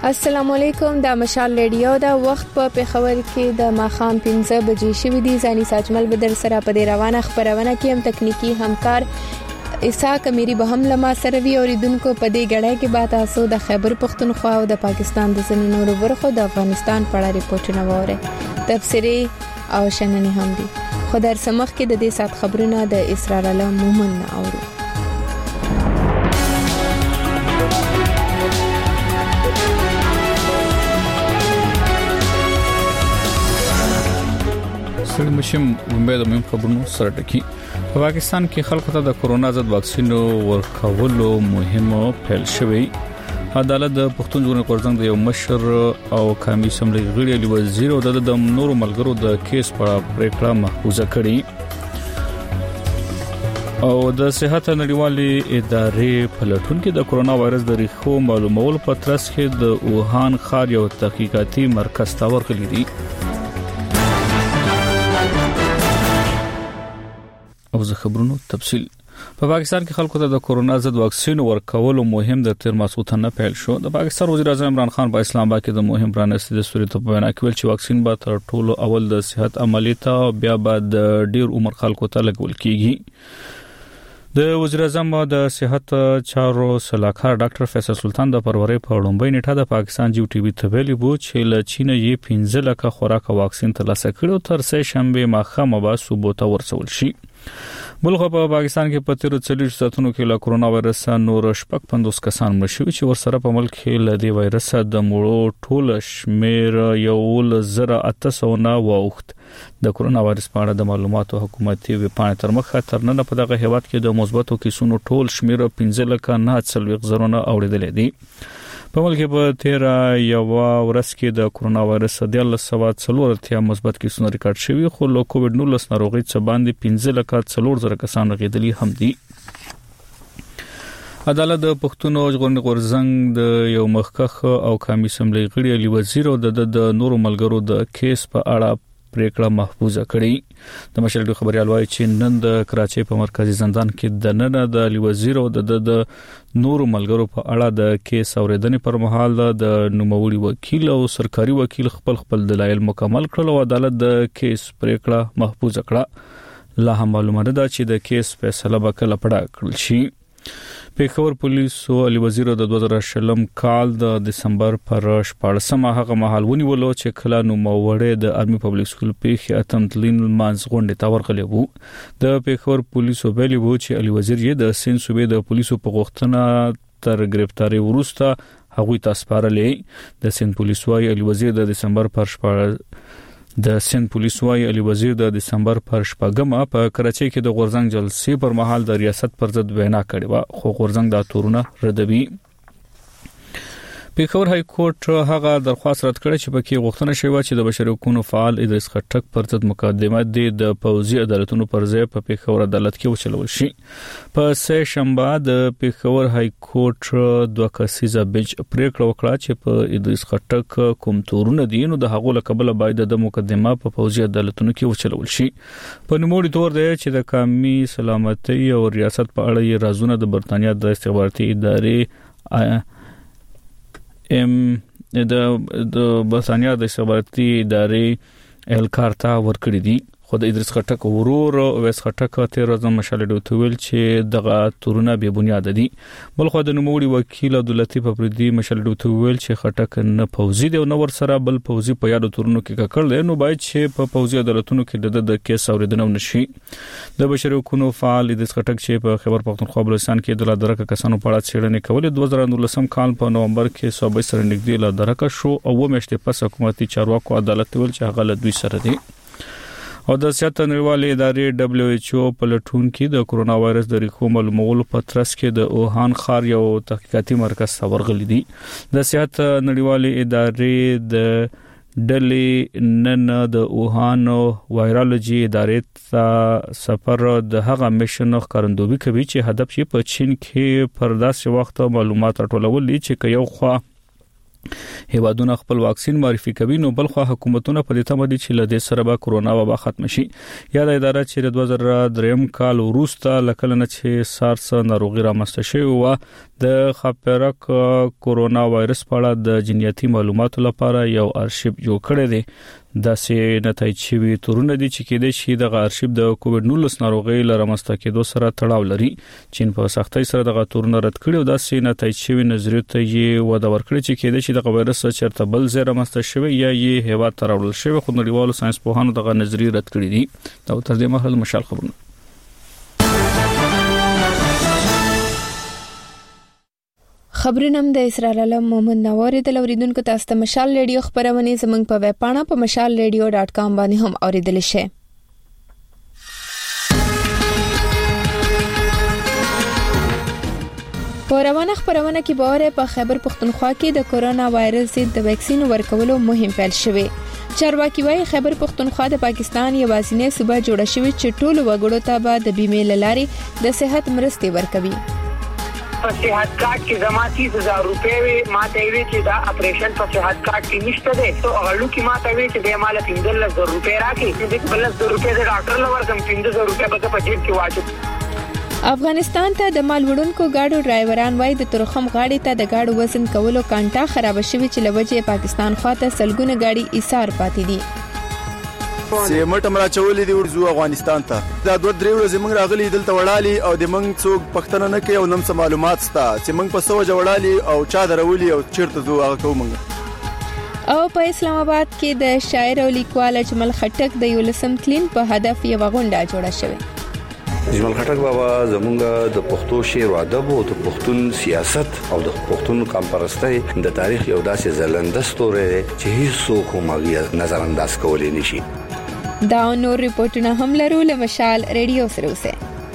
السلام علیکم د مشال ریډیو دا وخت په پیښور کې د ماخام 15 بجې شوې دي. ځاني ساجمل بدر سره په دې روانه خبرونه کې هم تکنیکی همکار اسحاق امیری به هم لما سره وی اوریدونکو په دې غړې کې به تاسو د خیبر پختونخوا او د پاکستان د ځینو نورو برخو د افغانستان په اړه ریپورتونه وره تفسیری او شننې هم دي. خو در سمخ کې د دې سات خبرونه د اسرار الله مومن اورو. مشم امید مهم خبرونو سره ټکی. په پاکستان کې خلکو ته د کورونا ضد واکسین ورکولو مهم پیل شوی. عدالت د پښتون ژغورنې غورځنګ د یو مشر او قومي اسمبلی غړي علي وزیر او د نورو ملګرو د کیس په پریکړه محفوظه کړي. او د صحت نړیوالې ادارې په لټون کې د کورونا وایرس د ریښو معلومولو په ترڅ کې د ووهان ښار یو تحقیقاتي مرکز ته ورغلي دي. او زه خبرونو تفصیل. په پاکستان کې خلکو ته د کورونا ضد واکسین ورکولو مهم د تیر ماسوته نه پیل شو. د پاکستان وزیر اعظم عمران خان په اسلام آباد کې د مهم پرانستي د سوري ته بیان کړل چې واکسین به تر ټولو اول د صحت عملیات او بیا بعد د ډیر عمر خلکو ته لګول کیږي. د وزیر اعظم د صحت چارو صلاحکار ډاکټر فیصل سلطان د فروری په لومړۍ نیټه د پاکستان جیو ټي وي ته ویلي وو چې له چین یې 15 لک خوراک واکسین ترلاسه کړو تر سه شنبه ماخه به ثبوت ورسول شي. بلخ په پاکستان کې په تیر 40 ساعتونو کې له کورونا وایرس نور شپږ 50 کسان مړ شوي چې ورسره په ملک کې له دې وایرس د مړو ټول شمیر 1800 واوښت. د کورونا وایرس په اړه د معلوماتو حکومتي ویبپاڼې تر مخه تر نن په دغه هیواد کې د مثبتو کیسونو ټول شمیر 15 لک 940 زرونه اوریدل دي. په ملک په تیر یو ورځ کې د کورونا وایرس د 1940 مثبت کیسونه ریکارډ شوي خو له کووډ 19 ناروغي څخه باندې 15 لک 4 زره کسان غیدلی هم دي. عدالت د پښتون ژغورنې غورځنګ د یو مخکخ او قومي اسمبلی غړي علي وزیر او د نورو ملګرو د کیس په اړه پریکړه محفوظه کړي. د مشرلو خبريال وايي چې نن د کراچۍ په مرکزی زندان کې د نن د علي وزیر او د نورو ملګرو په اړه د کیس اوریدنې پر مهال د نوموړي وکیل او سرکاري وکیل خپل دلایل مکمل کړل او عدالت د کیس پریکړه محفوظه کړه. لا هم معلومه ده چې د کیس فیصله به کله پړه کړل شي. پیښور پولیسو علي وزیر د 2020 کال د دسمبر پر 14 هغه مهال ونیولو چې کله نو موړې د آرمي پبلک سکول پیښه اتم تلین مانز غونډه تا ورغلی وو. د پیښور پولیسو ویلي وو چې علي وزیر یې د سین صوبې د پولیسو په غوښتنه تر گرفتاری وروسته هغه تاسپارلې. د سین پولیسو وايي علي وزیر د دسمبر پر د سند پولیس وايي علي وزیر د دسمبر پر 14 په کراچۍ کې د غورځنګ جلسې پر مهال د ریاست پر ضد وینا کړې و خو غورځنګ دا تورونه ردوي. پیښور های کورټ هغه درخواست رد کړ چې پکې غوښتنه شوی چې د بشري حقوقو فعال ادریس خټک پر ضد مقدمه د پوځي عدالتونو پر ځای په پیښور عدالت کې وچلول شي. په سه شنبه د پیښور های کورټ دوه کسیزه بنچ پریکړه وکړه چې په ادریس خټک کوم تورونه دي نو د هغو لقبل باید د مقدمه په پوځي عدالتونو کې وچلول شي. په نوموړي تور دی چې د قومي سلامتۍ او ریاست په اړه رازونه د برتانیا د استخباراتي ادارې د برتانیا د استخباراتي ادارې الکارتا ورکړي دي. خو د ادریس خټک ورور ویس خټک تیر ورځ مشالډو تویل چې دغه تورونه به بنیاد دي. بل خو د نوموړي وکیل عبداللطیف افریدي مشالډو تویل چې خټک نه پوزي دی او نو ور سره بل پوزي په یادو تورونو کې کړل نو باید چې په پوزي عدالتونو کې د کیس اوریدنه نشي. د بشري حقوقو فعال ادریس خټک چې په خیبر پختونخوا بلوچستان کې د لادرکه کسانو په اړه څېړنې کولې 2019 کال په نومبر کې صوبې سره نږدې لادرکه شو او ومشته پس حکومتي چارواکو عدالت ویل چې هغه له دوی سره دی. او د صحت نړیوالې ادارې WHO په لټون کې د کورونا وایرس د ریښو معلومولو په ترڅ کې د ووهان ښار یو تحقیقاتي مرکز ته ورغلي دي. د صحت نړیوالې ادارې د ډلې نن د ووهان وایرالوجي ادارې ته سفر د هغه میشن ښکارندوی کوي چې هدف یې په چین کې پر داسې وخت معلومات راټولول دي چې یو خوا هیوادونه خپل واکسین معرفي کوي نو بل خو حکومتونه په دې تمه دي چې له دې سره به کورونا وبا ختم شي. یا د اداره چې 2003 کال وروسته لکه نه چې سارس ناروغي رامنځته شوې و د خپرک کورونا وایرس په اړه د جنیاتي معلوماتو لپاره یو ارشیف جوړ کړی دی. د سې نتایج شوی تورونه دي چې کېدای شي د ارشیف د کووډ-19 ناروغي لرمسته کېدو سره تړاو لري. چین په سختۍ سره د تورونه رد کړي او د سې نتایج شوی نظریه ته یې وده ورکړي چې کېدای شي د وایرس چرته بل ځای رامسته شوی یا یې هوا تراول شوی. خو نړیوالو ساينس پوهانو دغه نظریه رد کړې دي. دا تر دې مهال مشال خبرونه. خبرونم د اسرائیل علم محمد نواری د لوریدونکو تاسو ته مشال ریډیو خبرونه زمنګ په ویب پاڼه په mashalradio.com باندې هم اوریدل شي. په روانه خبرونه کې باور په خیبر پختونخوا کې د کورونا وایرس ضد د ویکسین ورکولو مهم پیل شوه. چارواکي وايي خیبر پختونخوا د پاکستان یوازینی صوبه جوړه شوې چې ټول وګړو ته به د بیمې لارې د صحت مرستې ورکوي. په صحت کارت کې زما 30000 روپے ماته وی چې دا اپریشن په صحت کارت کې نشته ده. تو اغلو کې ماته وی چې د مال 15000 روپے راکې چې د 15000 روپے د ډاکټر لور کم 15000 روپے به په جیب کې واچو. افغانستان ته د مال وړونکو گاډو ډرایوران وای د ترخم غاړې ته د گاډو وزن کولو کانټا خراب شوی چې لوجه پاکستان خواته سلګونه گاډي ایثار پاتې دي. سیمټ امرا چولې دی ورزو افغانستان ته دا 2-3 ورځې موږ راغلي دلته وړالي او د موږ څوک پښتنه نه کوي او نم څه معلومات ستا چې موږ په سوجه وړالي او چا درولي او چیرته زو هغه کوم. او په اسلام آباد کې د شاعر او لیکوال اجمل خټک د یولسم کلین په هدف یو غونډه جوړه شوه. اجمل خټک بابا زمونږ د پښتو شعر او ادب او د پښتون سیاست او د پښتون کمپرستۍ د تاریخ یو داسې زلنده ستوری چې هیڅوک هم نظر انداز کولی نشي. دا نور ریپورتونه هم لرو له مشال ریډیو سره اوسه.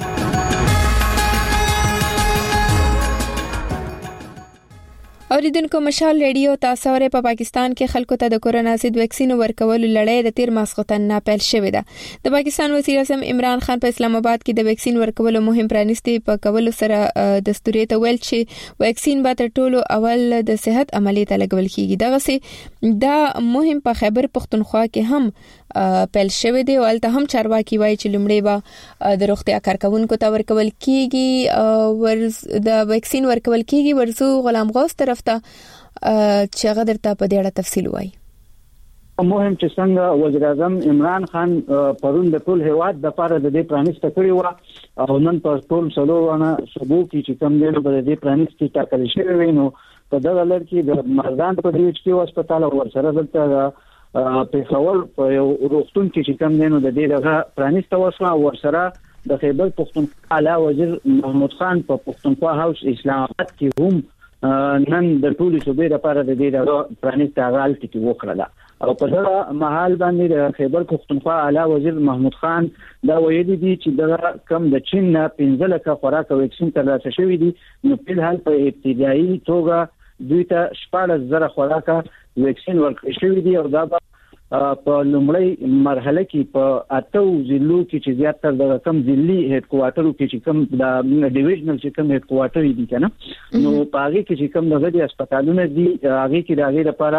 اوریدونکو مشال ریډیو تاسو ورې په پاکستان کې خلکو ته د کورونا ضد ویکسین ورکولو لړۍ د تیر ماسختن نه پیل شوې ده. د پاکستان وزیر اعظم عمران خان په اسلام آباد کې د ویکسین ورکولو مهم پرانیستي په کولو سره دستوري ته ویل چې ویکسین به تر ټولو اول د صحت عملیه ته لګول کیږي. دغه سي دا مهم په خیبر پختونخوا کې هم پیل شوې دی او الته هم چارواکي وایي چې لومړی به د روغتیا کارکونکو ته ورکول کیږي د ویکسین ورکول کیږي. ورزو غلام غوث طرف ته چې هغه درته په دې اړه تفصیل وایي. مهم چې څنګه وزیر اعظم عمران خان پرون د ټول هیواد د لپاره د دې پرانیسته کړی و او نن په ټول سلوونه صبح کې چې کوم دی په دې پرانیسته ټاکل شوی وینو په دغه لړ کې د مردان په دې کې هسپتال ورسره دلته په خول په روغتون کې کوم دی نو د دې دغه پرانیسته وسو ورسره د خیبر پختونخوا اعلی وزیر محمود خان په پختونخوا هاوس اسلام آباد کې هم نن د ټولو صوبې لپاره د دې دغه پرانیسته غال کې وکړه او په دغه محل باندې د خیبر پختونخوا اعلی وزیر محمود خان دا ویلي دي چې د کم د چین نه 15 لک خوراک ویکسین ترلاسه شوی دي. نو په حال په ابتدایي توګه دوی ته 14000 خوراک ویکسین ورکړل شوی دي او دا په لومړی مرحله کې په اتو ضلعو کې چې زیاتره د کم ضلعي هډ کوارټرو کې چې کم د ډیویژنل چې کم هډ کوارټر دي کنه نو پاره کې چې کم دغه هسپتالونه دي هغه کې دغه لپاره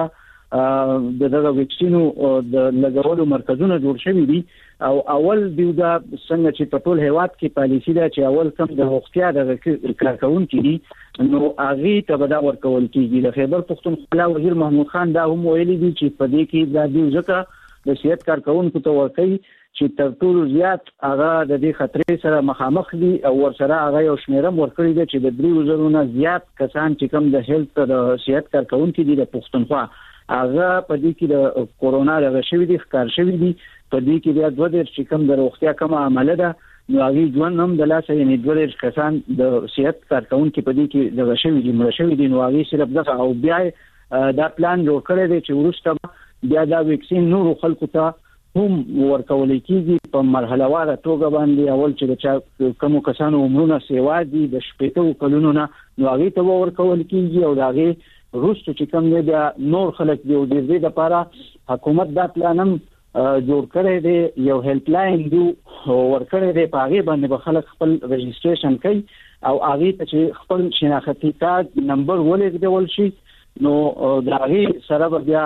دغه ویکسینو د لګولو مرکزونه جوړ شوي دي او اول دیودا څنګه چې په ټول هیواد کې پالیسی ده چې اول کم د روغتیا د کارکونکو دي نو هغه ته به دا ورکول کیږي. د خیبر پختونخوا وزیر محمود خان دا هم ویلي دي چې په دې کې د دې ځکه د صحت کارکونکو ته ورکړي چې تر ټولو زیات هغه د دې خطرې سره مخامخ دي او ورسره هغه یو شمیرم ورکړي دي چې د 3000 نه زیات کسان چې کم د هیلث د صحت کارکونکو دي د پختونخوا هغه په دې کې د کورونا د شوی دي ښکار شوی دي په دې کې د 2000 چې کم د روغتیا کومه عمله ده نو هغه ژوند هم د لاسه یعنی 2000 کسان د صحت کارکونکو په دې کې د شوی دي مړ شوی دي نو هغه صرف دغه او بیا دا پلان جوړ کړی دی چې ورسته بیا دا ویکسین نور خلکو ته هم ورکول کیږي په مرحله واره توګه باندې اول چې د کوم کسانو عمرونه سیوا دي د 18 کلونو نه نو هغه ته ورکول کیږي او هغه روسته چې کوم دی نور خلک دی د دې لپاره حکومت دا پلانم جوړ کړی دی یو هیلپ لاین دی ورکړی دی په هغه باندې به خلک خپل رجسټریشن کوي او هغه ته چې خپل شناختی کارت نمبر ولګول شي نو دا هغه سره بیا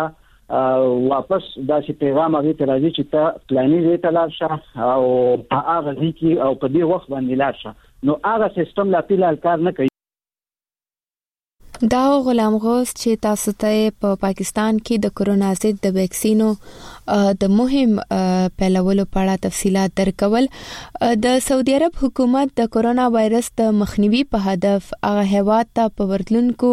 واپس دا چې پیغام هغه ته راځي چې ته پلانې دې تلار شه او هغه ځکه او په دې وخت باندې لار شه نو هغه سیستم لا پیل کار نه کوي. دا غلام غوث چې تاسو ته په پاکستان کې د کرونا ضد د ویکسینو د مهم پیلولو په اړه تفصيلات درکول. د سعودي عرب حکومت د کرونا وایرس د مخنیوي په هدف هغه هیواد ته په ورتلونکو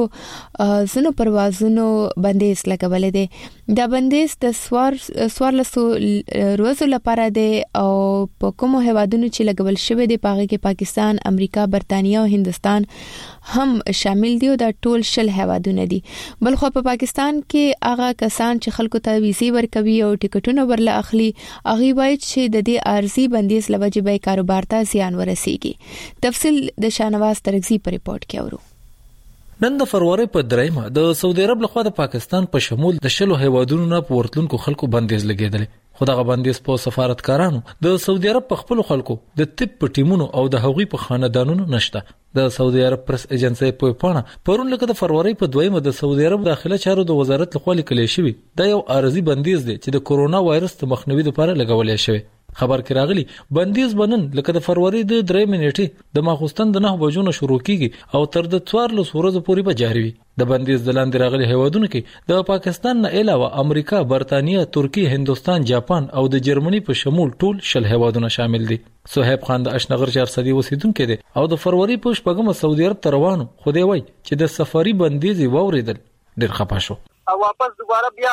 زنو پروازونو بندیز لګولې دي. دا بندیز د سوارلسو ورځو لپاره دی او په کومو هیوادونو چې لګول شوی دی په هغه کې پاکستان، امریکا، برتانیا او هندستان هم شامل دي او دا ټول شل هیوادونه دي. بل خو په پاکستان کې هغه کسان چې خلکو ته ویزې ورکوي او ټیکټونه ورله اخلي هغه وایي چې د دې ارزي بندیز لوجه به کاروبار ته زیان ورسیږي. تفصیل د شانواز ترغزی په ریپورت کې اورو. نن د فروری په 3 د سعودي عرب لخوا د پاکستان په شمول د شلو هیوادونو نه په ورتلونکو خلکو بندیز لګیدل. خدغه بندیز په سفارتکارانو د سعودي عرب په خپل خلکو د طب په ټیمونو او د هغوی په خاندانونو نشته. د سعودي عرب پریس ایجنسی په پاڼه پرون لکه د فروری په 2 د سعودي عرب داخله چارو د وزارت لخوا لیکل شوی دا یو ارزي بندیز دی چې د کرونا وایرس د مخنیوي لپاره لګولې شوی. خبر کې راغلی بندیز بنن لکه د فروری د 3 منېټې د ماخوستن د 9 بجو نه شروع کیږي او تر د 14 ورځې پورې به جاری وي. د بندیز د لاندې راغلي هیوادونو کې د پاکستان نه علاوه امریکا، برتانیا، ترکیه، هندستان، جاپان او د جرمني په شمول ټول شل هیوادونه شامل دي. صہیب خان د اشنغر 400 اوسیدونکو دی او د فروری په شپږم سعودي عرب ته روانو. خو دی وای چې د سفاري بندیز ووریدل ډیر خپه شو. واپس دوباره بیا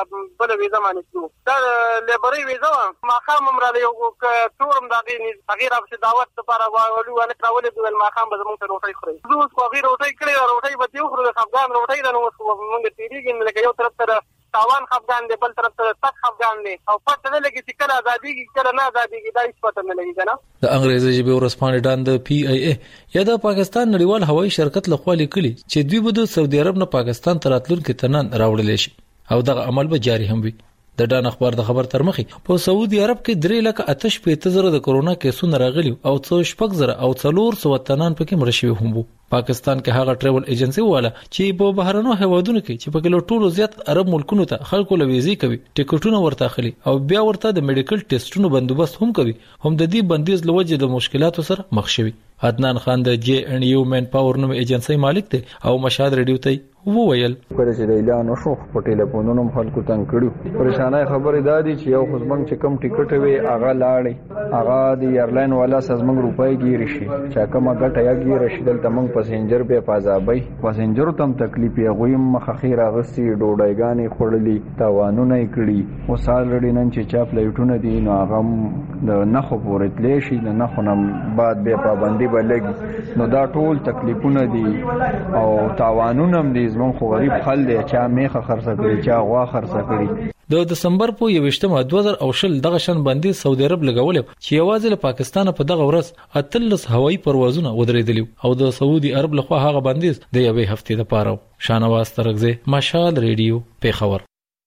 بل ویزه باندې شو. دا لیبري ویزه ما خام مراله یو تورم دغه غیر افش دعوت لپاره ولو انا تراولې د ما خام به زموږ ته روټي خوري. زه اوس خو غیر روټي کړی روټي به یو خوري د افغان روټي د نو موږ تیریږي لکه یو طرف ته تاوان خفغان دی بل طرف ته تک خفغان دی او پته نه لګي چې کله ازادي کې کله نه ازادي کې دا هیڅ پته نه لګي کنه. د انګریزي ژبې ورسپانډان د پی ای ای یا د پاکستان نړیوال هوایي شرکت لخوا لیکلي چې دوی به د سعودي عرب نه پاکستان ته راتلونکي تنن راوړل شي او دغه عمل به جاری هم وي. د ډان اخبار د خبر تر مخې په سعودي عرب کې 3,58,000 د کرونا کیسونه راغلي او 6,000 او 400 تنان پکې مړ شوي هم وو. پاکستان کې هغه ټریول ایجنسی والا چې په بهرنو هیوادونو کې چې په کلو ټولو زیات عرب ملکونو ته خلکو لويزي کوي ټیکټونه ورته اخلي او بیا ورته د میډیکل ټیسټونو بندوبست هم کوي هم د دې بندیز لوجه د مشکلاتو سره مخ شوي. عدنان خان د جی ان یو مین پاور نوم ایجنسی مالک دی او مشهد ریډیو ته وویل پر چې د اعلان وشو په ټلیفونونو خلکو تنگ کړو. پریشانای خبره دادی چې یو خصمنګ چې کم ټیکټ وي هغه لاړې هغه د ایرلاین والا سزمنګ روپۍ ګیر شي چې کومه ګټه یا ګیر شي دلته موږ پاسنجر به پازابای پاسنجر تم تکلیف یې غویم مخخیر اغسي ډوډایګانی خړلې تاوانونه کړي او سال رډی نن چې چا فلایټونه دي نو هغه د نخو پورې تلې شي د نخو نم بعد به پابندي بلګي نو دا ټول تکلیفونه دي او تاوانونه هم دي. زمون خو غریب خل دی چا میخه خرڅه کړي چا غوا خرڅه کړي. د دسمبر په 21 2020 دغه شن باندې سعودي عرب لګول چې یوازې له پاکستان په دغه ورځ 13 هوایي پروازونه ودرېدل او د سعودي عرب لخوا هغه باندې د یوې هفتې لپاره. شانواز ترغزی مشال ریډیو پیښور.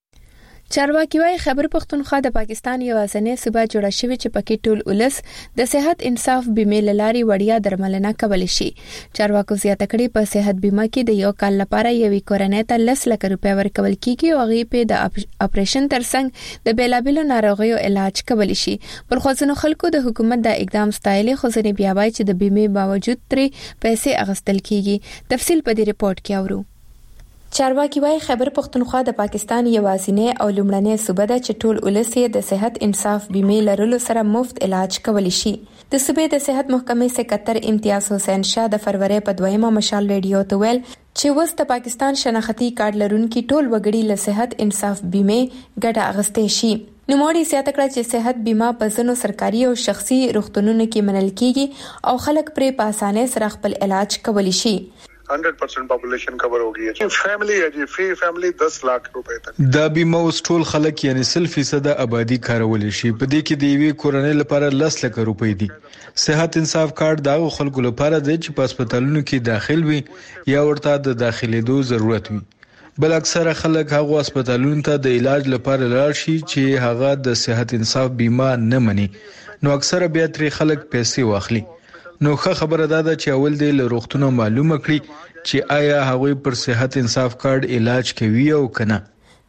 چارواکي وايي خیبر پختونخوا د پاکستان یوازینی صوبه جوړه شوې چې پکې ټول ولس د صحت انصاف بیمې لاري وړیا درملنه کولی شي. چارواکو زیاته کړي په صحت بیمه کې د یو کال لپاره یوې کورنۍ ته 10 لک روپیا ورکول کیږي او غي په د اپریشن ترڅنګ د بیلابلو ناروغیو علاج کولی شي. بل خو ځینو خلکو د حکومت د اقدام ستایلې خو ځینې بیا وایي چې د بیمې باوجود ترې پیسې اغستل کیږي. تفصیل په دې ریپورت کې اورو. چارواکي وايي خیبر پختونخوا د پاکستان یوازینی او لومړنی صوبه ده چې ټول ولس یې د صحت انصاف بیمې لرلو سره مفت علاج کولی شي. د صوبې د صحت محکمې سکرټر امتیاز حسین شاه د فروری په 2 مشال ریډیو ته ویل چې وس د پاکستان شناختی کارت لرونکي ټول وګړي له صحت انصاف بیمې ګټه اخیستې شي. نوموړي زیاته کړه چې صحت بیمه په ځینو سرکاري او شخصي روغتونونو کې منل کیږي او خلک پرې په اسانۍ سره خپل علاج کولی شي. 100% پاپولیشن کور ہوگی ہے. فیملی ہے جی فری فیملی 10 لاکھ روپے تک. دا بیمه اوس ټول خلک یعنی 100% آبادی کارول شي. په دې کې د یوې کورنۍ لپاره 10 لک روپۍ دي. صحت انصاف کارت دا خلکو لپاره دی چې په هسپتالونو کې داخل وي یا ورته د داخليدو ضرورت وي. بل اکثره خلک هغه هسپتالونو ته د علاج لپاره لاړ شي چې هغه د صحت انصاف بیمه نه مني. نو اکثره بیا ترې خلک پیسې واخلي. نو ښه خبره ده چې اول د لروغتونو معلومه کړي چې آیا هغه پر صحت انصاف کارت علاج کوي او کنه.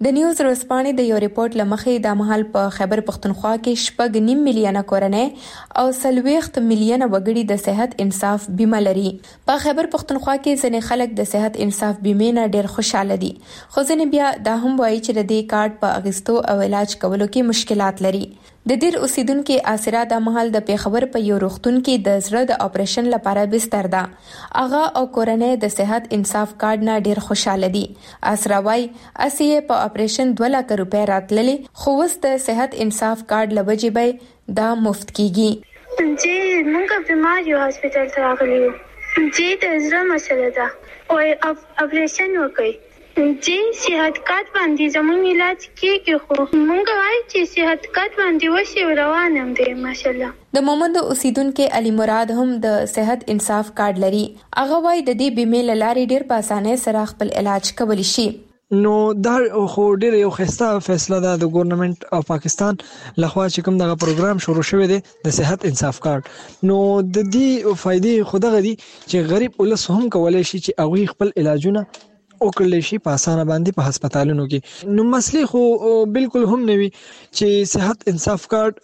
د نیوز ورځپاڼې د یو ریپورت لمخې د مهال په خیبر پختونخوا کې 6.9 میلیونه کورنۍ او 40 میلیونه وګړي د صحت انصاف بیمه لري. په خیبر پختونخوا کې ځینې خلک د صحت انصاف بیمې نه ډېر خوشاله دي، خو ځینې بیا دا هم وایي چې د دې کارت په اغستو او علاج کولو کې مشکلات لري. د دیر اوسیدونکو اسرا د مهال د پیښور په یو روغتون کې د زړه د اپریشن لپاره بستر ده. اغا او کورنۍ د صحت انصاف کارت نه ډیر خوشاله دي. اسرا وايي اسې په اپریشن 2 لک روپیا راتللې، خو اوس د صحت انصاف کارت لوجې به دا مفت کیږي. جی موږ بیمار یو هسپتال ته راغلی یو. جی د زړه مسله ده او اپریشن وکړي. جی صحت کارت باندې زموږ علاج کیږي، خو موږ وایي چې صحت کارت باندې وشي روانم دی ماشاءالله. د مومند اوسیدونکو علي مراد هم د صحت انصاف کارت لري. هغه وایي د دې بیمې لارې ډیر په اسانه سره خپل علاج کولی شي. نو دا خو ډیر یو خسته فیصله ده د ګورنمنت اف پاکستان لخوا چې کوم دغه پروګرام شروع شوی دی د صحت انصاف کارت. نو د دې فائدې خدغه دي چې غریب ولس هم کولای شي چې هغه خپل علاجونه او کله شي په اسانه باندې په هسپتالونو کې. نو مسلې خو بالکل هم نوي چې صحت انصاف کارت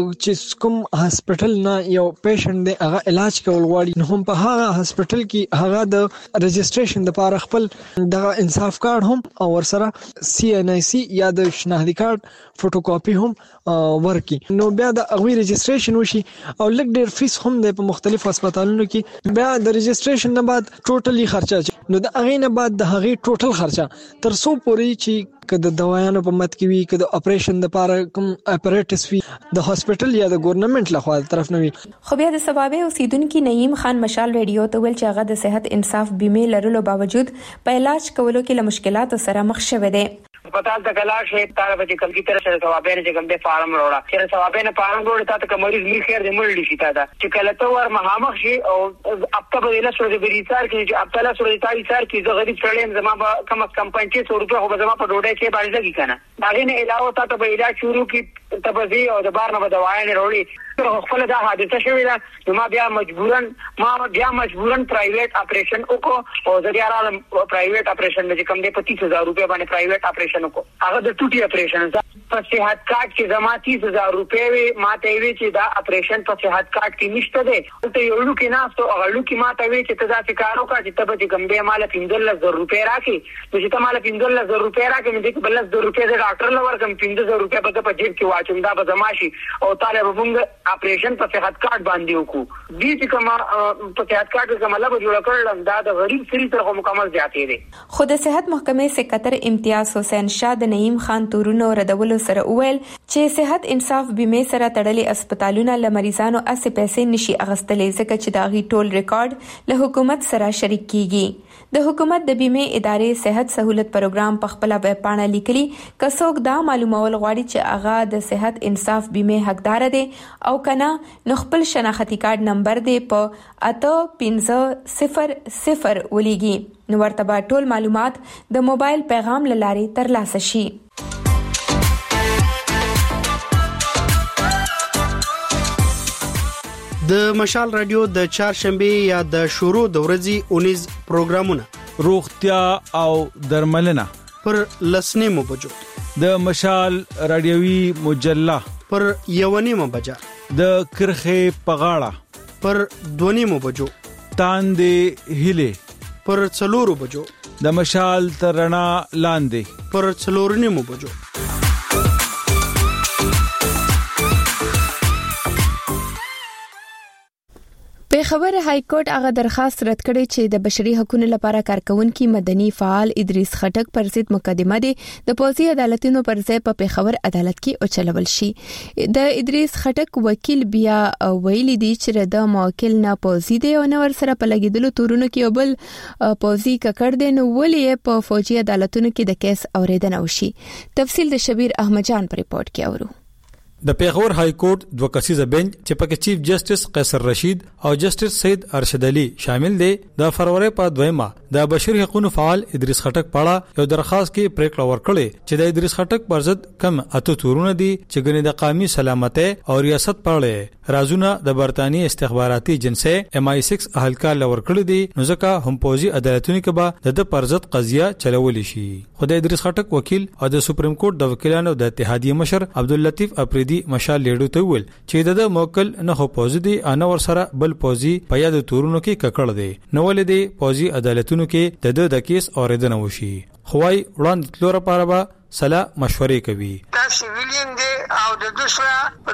چې کوم هسپتال نه یو پیشنټ دی هغه علاج کول غواړي، نو هم په هغه هسپتال کې هغه د رجسټریشن لپاره خپل د انصاف کارت هم او ورسره CNIC یا د شناختی کارت فوټوکاپي هم ورکي. نو بیا د هغه رجسټریشن وشي او لږ ډیر فیس هم د په مختلفو هسپتالونو کې بیا د رجسټریشن نه بعد ټوټلی خرچه، نو د هغه نه بعد د هغه ټوټل خرچه تر څو پورې چې کله د دوايانو په مت کې وي، کله اپریشن د لپاره کوم اپریټس وي د هسپتال یا د ګورنمنت لخوا طرف نه وي. خو بیا د سبابه اوسیدونکو نعیم خان مشال ریډیو ته ویل چې هغه د صحت انصاف بیمې لرلو باوجود په علاج کولو کې له مشکلاتو سره مخ شوی دی. अस्पताल तक इलाज है तारा बजे कल की तरह से सवाबे ने जगम दे फार्म रोड़ा तेरे सवाबे ने फार्म रोड़ा था तो मरीज मिल खैर दे मुल दिखता था कि कल तो और महामख से और अब तक बदला सुरज बेरीसार की अब तला सुरज तारी सार की जो गरीब चढ़े जमा कम से कम 2500 रुपए हो जमा पर रोड़े के बारे लगी करना आगे ने इलाज था तो इलाज शुरू की तबजी और बार में दवाएं ने रोड़ी तो खपल दा हादसा शविला जमा बिया मजबूरन प्राइवेट ऑपरेशन को और जरियारा प्राइवेट ऑपरेशन में कम दे 25000 रुपए बने प्राइवेट ऑपरेशन को अगर द टूटी ऑपरेशन पर सेहत कार्ड की जमा 30000 रुपए माते वे چې دا ऑपरेशन په صحت کارت کې نشته ده ته یو لوکي نه تو اغلو کې ماته وی چې تدا فکرو کا چې تبه کم به مال 15000 روپے راکې چې ته مال 15000 روپے راکې مې دې 12000 روپے د ډاکټر لور کم 15000 روپے په جیب کې واچوم دا به زماشي او طالب وبنګ آپریشن په صحت کارت باندې وکړو دې چې کوم په صحت کارت کې مطلب جوړ کړل دا د غریب سری تر مکمل ځاتې دي. خود صحت محکمې سکرټر امتیاز حسین شاه د نعیم خان تورونو ردولو سره وویل چې صحت انصاف بیمې سره تړلې اسپیټالونه له مریضانو اسې پیسې نشي اغستلې ځکه چې داغي ټول ریکارډ له حکومت سره شریک کیږي. د حکومت د بیمې ادارې صحت سہولت پروګرام په خپل ویب پاڼه لیکلي کڅوګ دا معلومول غواړي چې اغا د صحت انصاف بیمې حقدار دي او کنه نو خپل شناختی کارت نمبر دی په 8500 ولېږي نو ورته ټول معلومات د موبایل پیغام لارې ترلاسه شي. د مشال رادیو د چهارشنبه یا د شروع د ورځې 19 پروګرامونه روغتیا او درملنه پر لسنیمو بجو د مشال رادیوي مجله پر یونیمو بجا د کرخه پغاړه پر دونیمو بجو تاندې هله پر څلورو بجو د مشال ترنا لاندې پر څلورنیمو بجو. په خبره های کورټ هغه درخواست رد کړي چې د بشري حقوقو لپاره کارکونکو مدني فعال ادریس خټک پر ضد مقدمه دي د پوزي عدالتونو پر ځای په خبر عدالت کې اوچلول شي. د ادریس خټک وکیل بیا ویلي دي چې د موکل نه پوزي دی او نور سره په لګیدلو تورونو کې بل پوزي ککړ دي نو ولې په فوجي عدالتونو کې د کیس اوریدنه وشي. تفصیل د شبیر احمد جان پر ریپورت کې اورو. د پیښور های کورټ دوه کسیزه بنچ چې پکې چیف جسټس قیصر رشید او جسټس سید ارشد علي شامل دي د فروری په 2 د بشري حقوقو فعال ادریس خټک پاړه یو درخواست کې پریکړه ورکړې چې د ادریس خټک پر ضد کم اته تورونه دي چې ګنې د قومي سلامتۍ او ریاست پاړه رازونه د برتانی استخباراتي جنسه MI6 اهلکار لور کړی دي نو ځکه هم پوزي عدالتونو کې به د پر ضد قضیه چلول شي. خدای ادریس خټک وکیل او د سپریم کورټ د وکیلانو د اتحادیه مشر عبداللطیف افریدی مشال لیډو ته ویل چې د موکل نه هو پوزي دي ان ور سره بل پوزي په یاد تورونو کې ککړ دي نو ولې دي پوزي عدالتونو کې د کیس اوریدنه وشي. خوای وړاندې تلور لپاره به صلاح مشورې کوي. دا سیویلین دی او د دوسرا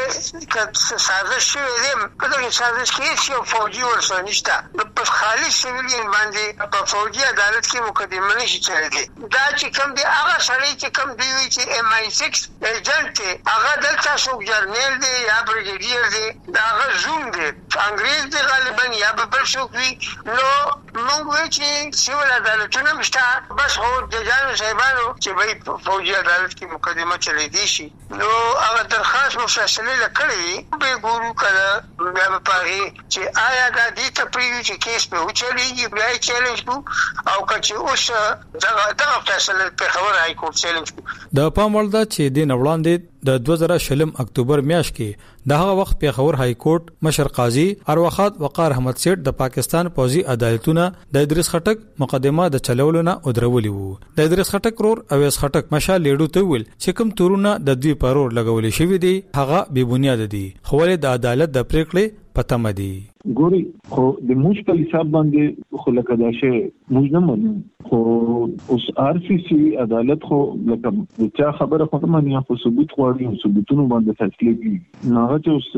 دغه سازش شوی دی په دغه سازش کې یو فوجي ورسره نشته په خالص سیویلین باندې په فوجي عدالت کې مقدمه نشي چلېدلی. دا چې کوم دی هغه سړی چې کوم دی وی چې MI6 ایجنټ دی هغه دلته څوک جرنیل دی یا بریګیډیر دی دا هغه زوم دی انګریز دی غالبا یا بل څوک وي نو موږ وی چې سیول عدالتونه مشته بس هو د جانو صاحبانو چې فوجي عدالت کې مقدمه چلی دی شي نو هغه درخواست مفصله لکړي به ګورو کړه بیا په پاره چې آیا دا دې ته پریږي چې کیس په وچلېږي بیا یې چیلنج کو او کچې اوس دغه فیصله په خبره هاي کورټ چیلنج کو. د پام وړ ده چې د وړاندې د 2020 اکتوبر میاشت کې دغه وخت پیښور های کورټ مشر قاضي ارواخات وقار احمد سیټ د پاکستان پوزي عدالتونه د ادریس خټک مقدمه د چلولو نه ودرولې وو. د ادریس خټک رور اویس خټک مشال لیډو ته ویل چې کوم تورونه د دوی پرور لګولې شوی دي هغه بے بنیاد دي خو له د عدالت د پریکړې پته مدي. ګوري خو د موږ په حساب باندې خو لکه دا شی موږ نه منو خو اوس RCC عدالت خو لکه چې خبره خو نه مني خو ثبوت غواړي او ثبوتونو باندې فیصله کوي نه چې اوس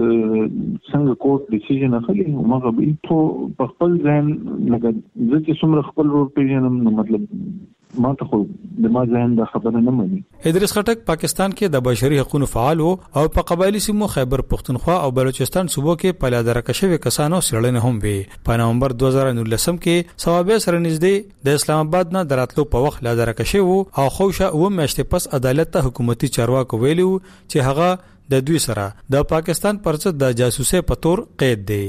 څنګه کورټ ډیسیژن اخلي هغه به په خپل ځان لکه ځکه څومره خپل ور پیژنم نو مطلب ما ته خو د ما ځان د خبره نه مني. ادریس خټک پاکستان کې د بشري حقوقو فعال او په قبایلی سیمو خیبر پختونخوا او بلوچستان صوبو کې پلادره کشوي کسانو سړنه هم وي. په نومبر 2019 کې ثوابه سره نږدې د اسلام آباد نه دراتلو په وخت لادره کشوي او خوشه و میاشتې پس عدالت ته حکومتي چارواکو ویلو چې هغه د دوی سره د پاکستان پر ضد د جاسوسي په تور قید دی.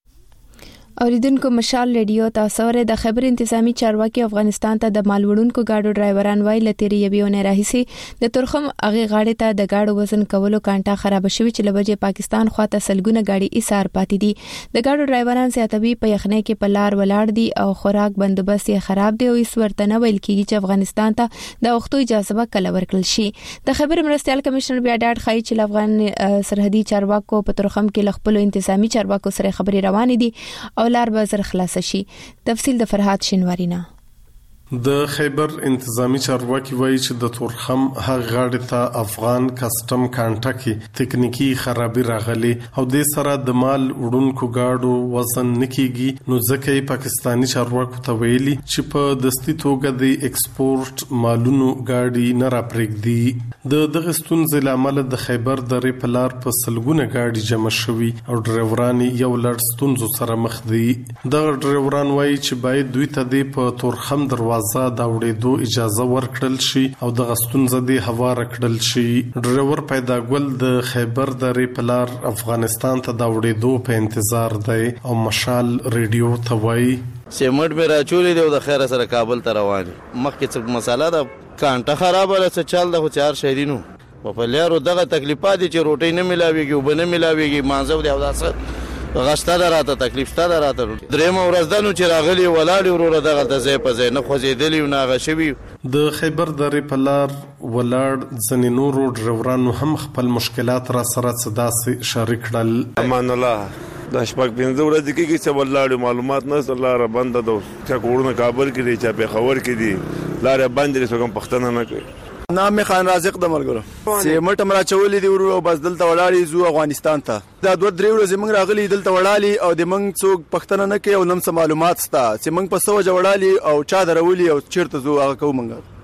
اوریدونکو مشال ریډیو تاسو ور د خبر انتظامی چارواکي افغانستان ته د مالوړونکو گاډو ډرایوران وای لتیری یبیونه راهسي د ترخم اغه غاړې ته د گاډو وزن کولو کانټا خراب شوی چې لبجه پاکستان خواته سلګونه گاډي ایثار پاتې دي. د گاډو ډرایوران سیاتوي په یخنۍ کې په لار ولاړ دي او خوراک بندوبست یې خراب دی او ایس ورته نه ویل کیږي چې افغانستان ته د وختو اجازه کله ورکړل شي. د خبر مرستيال کمشنر بیا ډاډ خای چې افغان سرحدي چارواکو په ترخم کې لخپل انتظامی چارواکو سره خبري روان دي او لار بازار خلاص شي. تفصیل د فرحات شینوارینا. د خیبر انتظامی چارواکي وایي چې د تورخم هغه غاړې ته افغان کسٹم کانټا کې تکنیکی خرابي راغلي او د سره د مال وړونکو گاډو وزن نکېږي نو ځکه پاکستانی چارواکو ته ویلي چې په دستي توګه د ایکسپورت مالونو گاډي نه راپرېږدي. د دغه ستونزې لامل د خیبر درې په لار په سلګونه گاډي جمع شوي او ډرایوران یو لړ ستونزو سره مخ دي. د ډرایوران وایي چې باید دوی ته د په تورخم دروازه دا وړېدو اجازه ورکړل شي او د غستونزه دی هوار کړل شي. ډرایور پیدا ګل د خیبر درې په لار افغانستان ته دا وړېدو په انتظار دی او مشال ریډیو ته وایي سیمټ مې راچولې دی او د خیره سره کابل ته روان مخکې څه مساله ده کانټه خرابه ده څه چل ده خو چار شهرینو په لارو دغه تکلیفات دي چې روټۍ نه ملاويږي او بنه ملاويږي مانځو دی او داسه غشته دراته تکلیف شته دراته درېم ورځ دنو چې راغلي ولاړ وروره دغه د ځای په ځای نه خوځېدلی او نه غشوي. د خیبر درې په لار ولاړ ځنې نورو ډرایورانو هم خپل مشکلات را سره داسې شریک کړل. امان الله د شپږ پنځه ورځې کې چې ولاړ معلومات نه لاره بنده ده چې کوړنه کابل کې دي چې په خبر کې دي لاره بند لري څنګه پښتنه نه کوي. نام خان رازق د ملګرو سیمټ امرا چولې دی ورو بس دلته ولاړی زو افغانستان ته دا 2-3 ورځې موږ راغلي دلته ولاړی او د موږ څوک پښتنه نه کوي او نم څه معلومات ستا چې موږ په سو جوړالي او چا درولي او چیرته زو هغه کوم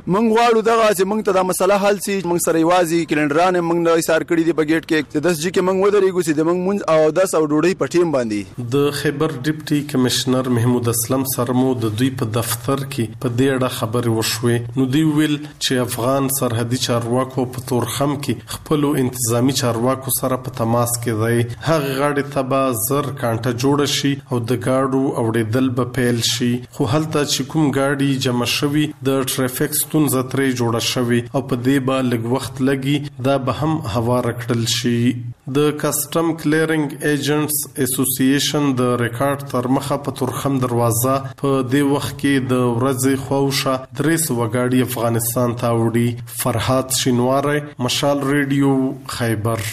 موږ غواړو دغه چې موږ ته دا مسله حل شي. موږ سره یوازي کلندران موږ نه ایثار کړی دی په گیټ کې چې 10 جی کې موږ ودرېږو چې د موږ او 10 او ډوډۍ په ټیم باندې. د خیبر ډیپټي کمشنر محمود اسلم سرمو د دوی په دفتر کې په دې اړه خبرې وشوې. نو دی ویل چې افغان سرحدي چارواکو په تورخم کې خپل انتظامی چارواکو سره په تماس کې دی. هغه غاړې ته به زر کانټه جوړ شي او د گاډو اوړېدل به پیل شي. خو هلته چې کوم گاډي جمع شوي د ټریفیک ستونزه ترې جوړه شوي او په دې به لږ وخت لګي دا به هم هوار کړل شي. د کسٹم کلیرینګ ایجنټس اسوسییشن د ریکارډ تر مخه په تورخم دروازه په دې وخت کې د ورځې خوښه 300 گاډي افغانستان ته وړي. فرحات شینواری، مشال ریډیو، خیبر.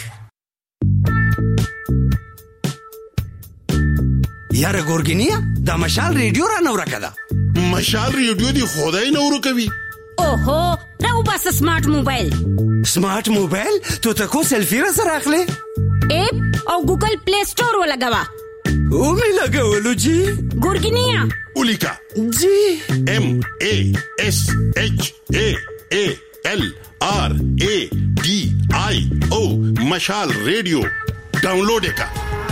یاره ګورګینیا دا مشال ریډیو را نو راکړه. مشال ریډیو دی خدای نو ورکوي. اوهو راو بس سمارټ موبایل. سمارټ موبایل ته تاسو سلفي را سره اخلي اپ او ګوګل پلی سٹور ولګوا. او می لګولو جی ګورګینیا اولیکا جی MASHALRADIO مشال ریډیو ډاونلوډ کا.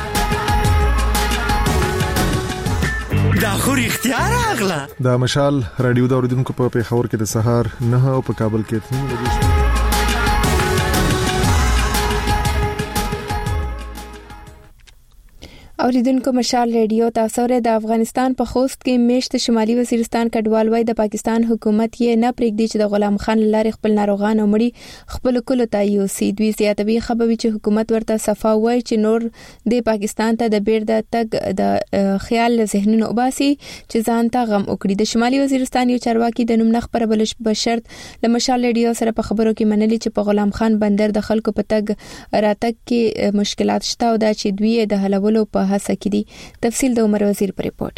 دا خو اختیار اغلا. دا مشال رادیو دا اوریدونکو په پیښور کې د سهار 9 او په کابل کې 3 بجې. اوریدونکو مشال ریډیو تاسو ر د افغانستان په خوست کې میشت شمالي وزیرستان کډوال وای د پاکستان حکومت یې نه پرېږدي چې د غلام خان لارې خپل ناروغان او مړي خپل کولو ته یوسي. دوی زیاتوي خبري چې حکومت ورته صفا وای چې نور د پاکستان ته د بیرته تګ د خیال ذهنونو وباسي چې ځان ته غم وکړي. د شمالي وزیرستان یو چارواکي د نوم نخبر بلش بشرط له مشال ریډیو سره په خبرو کې منلي چې په غلام خان بندر د خلکو په تګ راتګ کې مشکلات شته او دا چې دوی د حلولو په هڅه کې دي. تفصیل د عمر وزیر پر ریپورت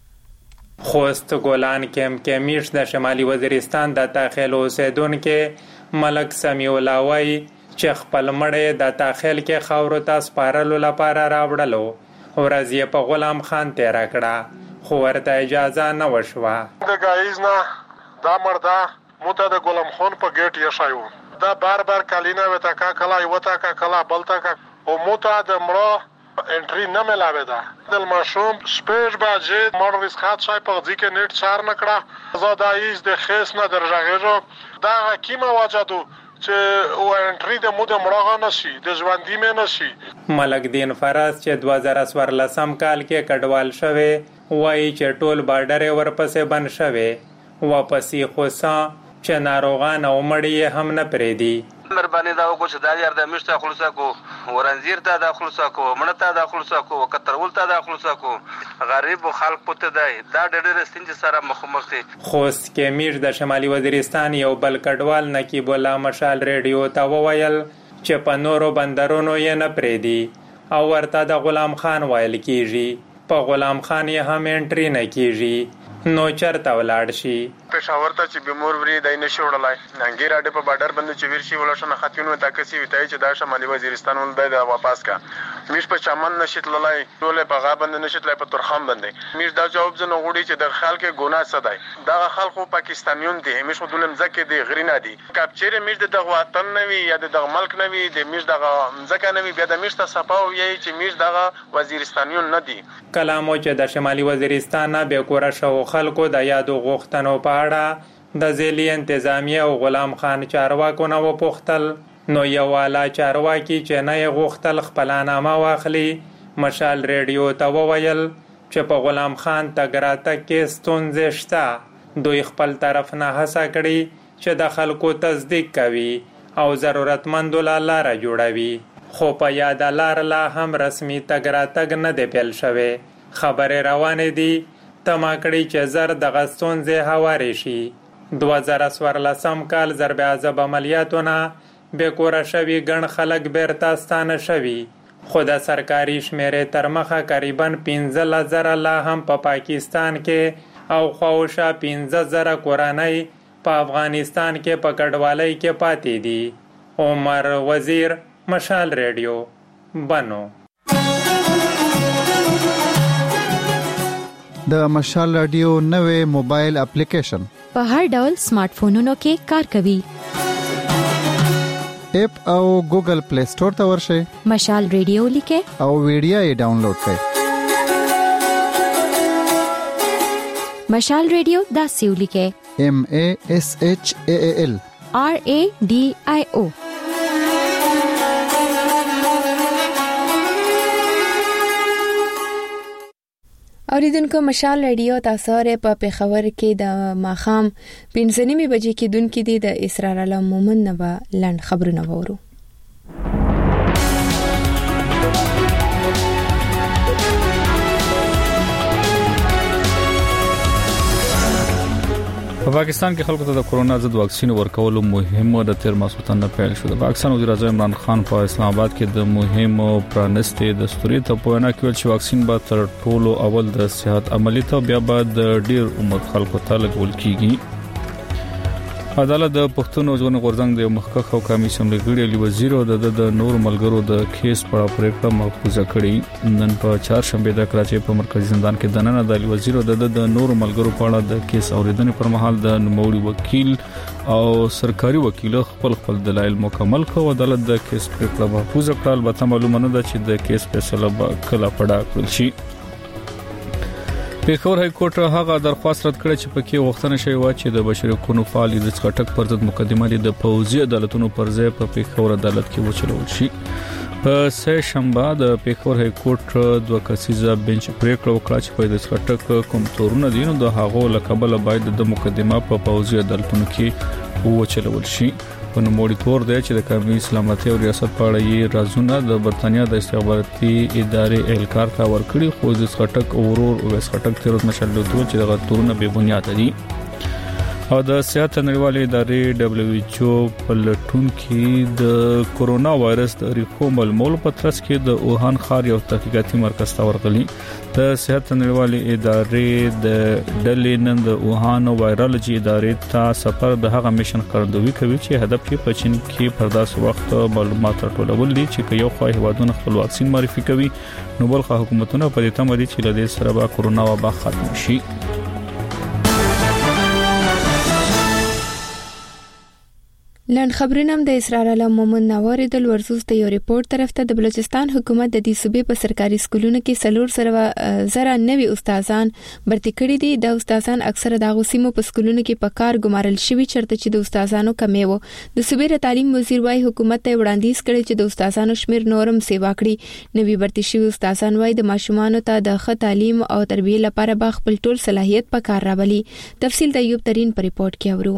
کې. خوست ګولان کې میش د شمالي وزیرستان د داخل اوسیدونکو ملک سمیع الله وای چې خپل مړی د داخل کې خاورو ته سپارلو لپاره راوړلو ورځ په غلام خان تیر کړه خو ورته اجازه نه وشوه. د غایز نه دا مردا موته د غلام خان په ګټ یې شایو دا بار بار کالینا وتا کا کلا یوتا کا کلا بلتا کا او موته د مړو انټری نه ملاوي دا د ماشوم سپیش باجه مړ وسخات شای په ځکه نیټ 4 نکړه زادایز د خیس نه درځغېرو دا حکیمه واجدو چې او انټری د مو د مړغه نشي د ژوندۍ مې نشي. ملک دین فراز چې 2014 کال کې کډوال شوه وایي چې ټول بارډر ورپسې بند شوه واپسې خوسا چې ناروغان او مړی هم نه پریدي. مهرباني دا وکړه چې دا یار د مشته خلاصه کو ورنځیر ته د خلاصه کو مړه ته د خلاصه کو کترول ته د خلاصه کو غریب خلک پته دی دا ډېر ستنج سره مخامخ دي. خوست کې میر د شمالي وزیرستان یو بل کډوال نقیب الله مشال ریډیو ته وویل چې په نورو بندرونو یې نه پریدي او ورته د غلام خان ویل کیږي په غلام خان یې هم انټری نه کیږي نو چرته ولاړ شي. پېښور ته چې بمور وري دای نه شوړلای ننګیر اډه په بارډر باندې چې ورشي ولښنه خاتونو تا کسي وتای چې دا شمالي وزیرستان ول د واپس کا میش په چمن نشیتلای ټول په غا باندې نشیتلای په تورخم باندې میش دا جواب زنه غوړي چې د خلک ګناه صدای دا خلکو پاکستانیون دي میش مدولم زکه دي غرینا دي کاپچره میش د وطن نوي یا د ملک نوي د میش د زکه نوي بیا د میش ته صفاو یی چې میش د وزیرستانیون نه دي. کلامو چې د شمالي وزیرستان نه به کور شو خلکو د یادو غوښتنو په اړه د ځلی انتظامیه او غلام خان چارواکو نه وپوښتل نو یو والا چارواکي چې نه غوښتل خپل نامه واخلي مشال ریډیو ته وویل چې په غلام خان تګراته کې ستونزې شته. دوی خپل طرف نه هڅه کړې چې د خلکو تصدیق کوي او ضرورتمندو لاره جوړوي خو په یاد لار لا هم رسمي تګراتګ نه دی پیل شوی. خبره روانه دي تما کړی چې زر د غستون زه هواري شي. 2014 کال ضرب عذاب عملیاتونه به کور شوی ګڼ خلک بیرته ستانه شوی خو د سرکاري شمیرې تر مخه تقریبا 15000 لا هم په پاکستان کې او خواوشا 15000 کورنۍ په افغانستان کې په کډوالۍ کې پاتې دي. عمر وزیر، مشال ریډیو، بنو. د مشال رادیو نوې موبایل اپلیکیشن په هر ډول سمارټ فونونو کې کار کوي. اپ او ګوګل پلی سٹور ته ورشئ. مشال ریډیو لیکه او ویډیو یې ډاونلوډ کړئ. مشال ریډیو داسې ولیکه MASHAAL RADIO. اوریدونکو مشال ریډیو تاسو په پیښور کې د ماخام 5:30 بجې کې دونکو د اسرار الله مومن نوا لند خبرونه وورو. په پاکستان کې خلکو ته د کورونا ضد واکسین ورکولو مهمه د تیر ماسوتن پیل شو. د پاکستان وزیر اعظم عمران خان په اسلام آباد کې د مهمو پرانستې دستوري ته په وینا کې چې واکسین به تر ټولو اول د صحت عملی ته بیا بعد ډیر عمر خلکو ته لګول کیږي. عدالت د پښتون ژغورنې غورځنګ د مخکښ او کمیسیون لګړي علی وزیر او د نور ملګرو د کیس په پریکړه محفوظه کړي. نن په چهارشنبه د کراچۍ په مرکزی زندان کې د نن د علی وزیر او د نور ملګرو په اړه د کیس اوریدنې پر مهال د نوموړي وکیل او سرکاري وکیل خپل دلایل مکمل کړ. عدالت د کیس پریکړه محفوظه کړه. البته معلومه نه ده چې د کیس فیصله کله پړه کړل شي. پیښور های کورټ هغه درخواست رد کړ چې پکې وختنه شوی و چې د بشري حقوقو فعال د څټک پر ضد مقدمه د پوځي عدالتونو پر ځای په پیښور عدالت کې وچلول شي. په سه شنبه د پیښور های کورټ دوه کسیزه بنچ پریکړه وکړه چې په د څټک کوم تورونه دي نو د هغو لقبل باید د مقدمه په پوځي عدالتونو کې وچلول شي. په نوموړي تور دی چې د قومي سلامتي او ریاست په اړه یې رازونه د برتانیا د استخباراتي ادارې اهلکار ته ورکړي خو د سټک اورور او سټک تیروز مشالو ته چې د غتورونه به بنیاد دي. او د صحت نړیوالې ادارې WHO په لټون کې د کورونا وایرس د ریښو معلومولو په ترڅ کې د اوهان ښار یو تحقیقاتي مرکز ته ورغلي. د صحت نړیوالې ادارې د ډلې نن د اوهان وایرالوجي ادارې ته سفر د هغه میشن ښکارندوی کوي چې هدف یې په چین کې پر داسې وخت معلومات راټولول دي چې یو خو هیوادونه خپل واکسین معرفي کوي نو بل خو حکومتونه په دې تمه دي چې له دې سره به کورونا وبا ختم شي. لند خبرنم د اسرار الله مومن نواری د ورسوس د یو ریپورت طرف ته د بلوچستان حکومت د دې صوبې په سرکاري سکولونو کې 400 نوي استادان برتي کړي دي. د استادان اکثره د غوسیمو په سکولونو کې په کار ګمارل شوی چرته چې د استادانو کمی وو. د صوبې تعلیم وزیر وايي حکومت ته وړاندیز کړي چې د استادانو شمیر نورم سیوا کړي. نوي برتي شوی استادان وايي د ماشومانو ته د ښه تعلیم او تربیه لپاره به خپل ټول صلاحیت په کار راولي. تفصیل د ایوب ترين په ریپورت کې اورو.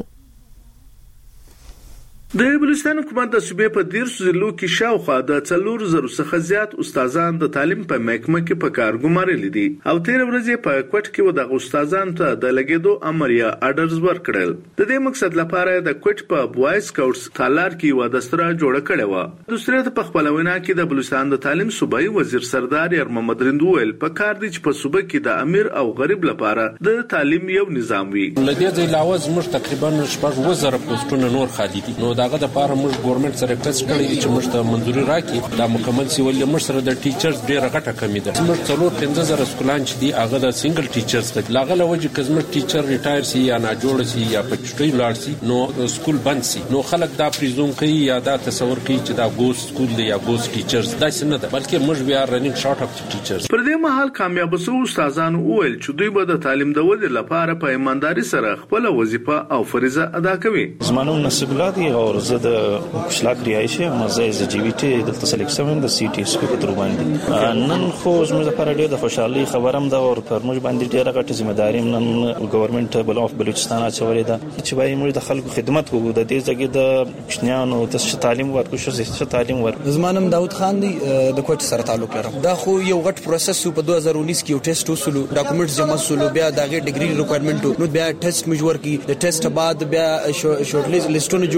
د بلوچستان حکومت د صوبې په 13 ضلعو کې شاوخوا د 400 څخه زیات استادان د تعلیم په محکمه کې په کار ګمارل دي او 13 ورځې په کوټ کې و د استادان ته د لګیدو امر یا آرډرز ورکړل. د دې مقصد لپاره د کوټ په بوای سکاوټس تالار کې و د ستره جوړه کړې و. د سره په خپل وینا کې د بلوچستان د تعلیم صوبایي وزیر سردار یار محمد رندویل په کار دي چې په صوبه کې د امیر او غریب لپاره د تعلیم یو نظام وي. لدې علاوه زموږ تقریبا 1000 پوسټونه نور خالي دي. نو داغه د لپاره موږ ګورنمنت سره ټچ کړی چې موږ ته منځوري راکړي دا مکمل سی ولې موږ سره د ټیچرز ډیره غټه کمی ده. موږ 4-5000 سکولان چې دی هغه د سنگل ټیچرز ته لاغله وجه کزمه ټیچر ریټایر سی یا نه جوړ سی یا په چټي لاړ سی نو سکول بند سی نو خلک دا پریزوم کوي یا دا تصور کوي چې دا ګوس سکول دی یا ګوس ټیچرز دا څه نه ده بلکې موږ بیا رننګ شارټ اف ټیچرز. پر دې مهال کامیاب شو استادانو وویل چې دوی به د تعلیم د ودې لپاره په ایمانداري سره خپل وظیفه او فریضه ادا کوي. زمانو نصیب الله دی او زه د شلاک ریایشه مزه ز جی وی ټی د تسلیکسمن د سی ټی اس په تر باندې نن خو زموږ لپاره ډېر د خوشحالي خبرم ده او پر موږ باندې ډېر غټه ځمېداري نن ګورنمنت بل اف بلوچستان اچولې ده چې وایي موږ د خلکو خدمت کوو د دې ځای د پښتنیانو د تعلیم ورکو شو تعلیم ورکو. زمانم داود خان دی د کوټ سره تعلق لرم. دا خو یو غټ پروسس په 2019 کې یو ټیسټ وسلو ډاکومنټس جمع سولو بیا دغه ډیګري ریکوایرمنټ نو بیا ټیسټ مجور کی د ټیسټ بعد بیا شورټ لیستونه جوړ سول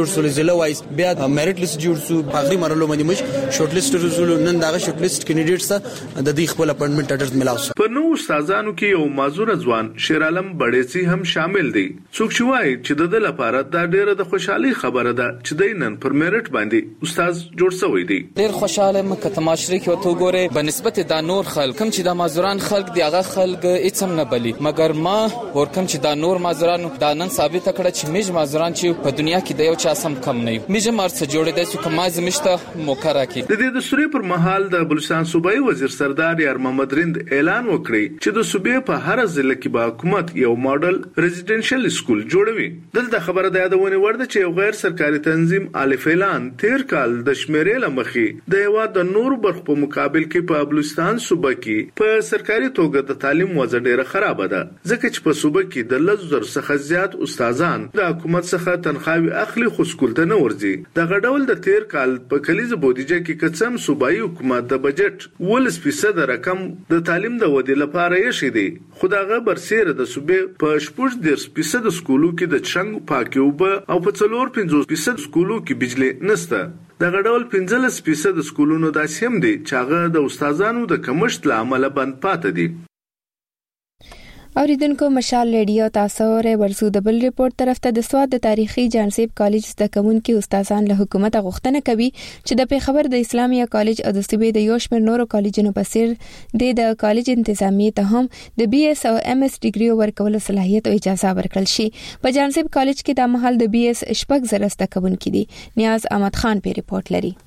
ډله وایز بیا میریټ لیست جوړ شو په اخري مرحله باندې موږ شورټ لیست رسول نن دا شورټ لیست کینډیډیټس د دې خپل اپاینټمنټ اډرس ملاو شو. په نو استادانو کې یو معذور ځوان شیر عالم بډېسي هم شامل دي. څوک چې وایي چې د لپاره دا ډېره د خوشحالي خبره ده چې د نن پر میریټ باندې استاد جوړ شوی دی. ډېر خوشاله مکه تماشري کې وته ګوره بنسبت د نور خلک کوم چې د معذوران خلک دی هغه خلک هیڅ هم نه بلی مګر ما ور کوم چې د نور معذوران دا نن ثابت کړه چې میج معذوران چې په دنیا کې د یو چا سم کم نه یو میج مرسه جوړې د څه کماز مشته موکره کې. د دې د سوري پر مهال د بلوچستان صوبایي وزیر سردار یار محمد رند اعلان وکړی چې د صوبې په هر ضلع کې به حکومت یو ماډل ریزیډنشل سکول جوړوي. دلته خبره د یادونه ورده چې یو غیر سرکاري تنظیم الف اعلان 13 کال د شمیرې لمخې د یو د نور برخ په مقابل کې په بلوچستان صوبه کې په سرکاري توګه د تعلیم وضع ډیره خراب ده ځکه چې په صوبه کې د 100,000 څخه زیات استادان د حکومت څخه تنخواهي اخلي خو سکول ته نه ورځي. د غډول د 13 کال په کلیزه بودیجه کې قسم صوبایي حکومت د بجټ 10% رقم د تعلیم د ودې لپاره یې شیدي خداغه برسره د صوبې په 14% سکولو کې د چنګ پاکي وب او په 4-5% سکولو کې بجلی نشته. د غډول 15% سکولونو داسې هم دي چې هغه د استادانو د کمښت لامل بند پاتې دي. اوریدونکو مشال ریډیو تاسو ورې ورسو د بل ریپورت طرف ته د سواد د تاریخي جانسیب کالج د کوونکو استادان له حکومت غوښتنه کوي چې د پیښور د اسلامي کالج او د صوبې د یوشمیر نورو کالجونو په څیر د کالج انتظامیه ته هم د بي اس او ام اس ډیګري ورکول صلاحیت او اجازه ورکړل شي. په جانسیب کالج کې د محل د بي اس شپږ زره استکونکو دي. نیاز احمد خان په ریپورت لري.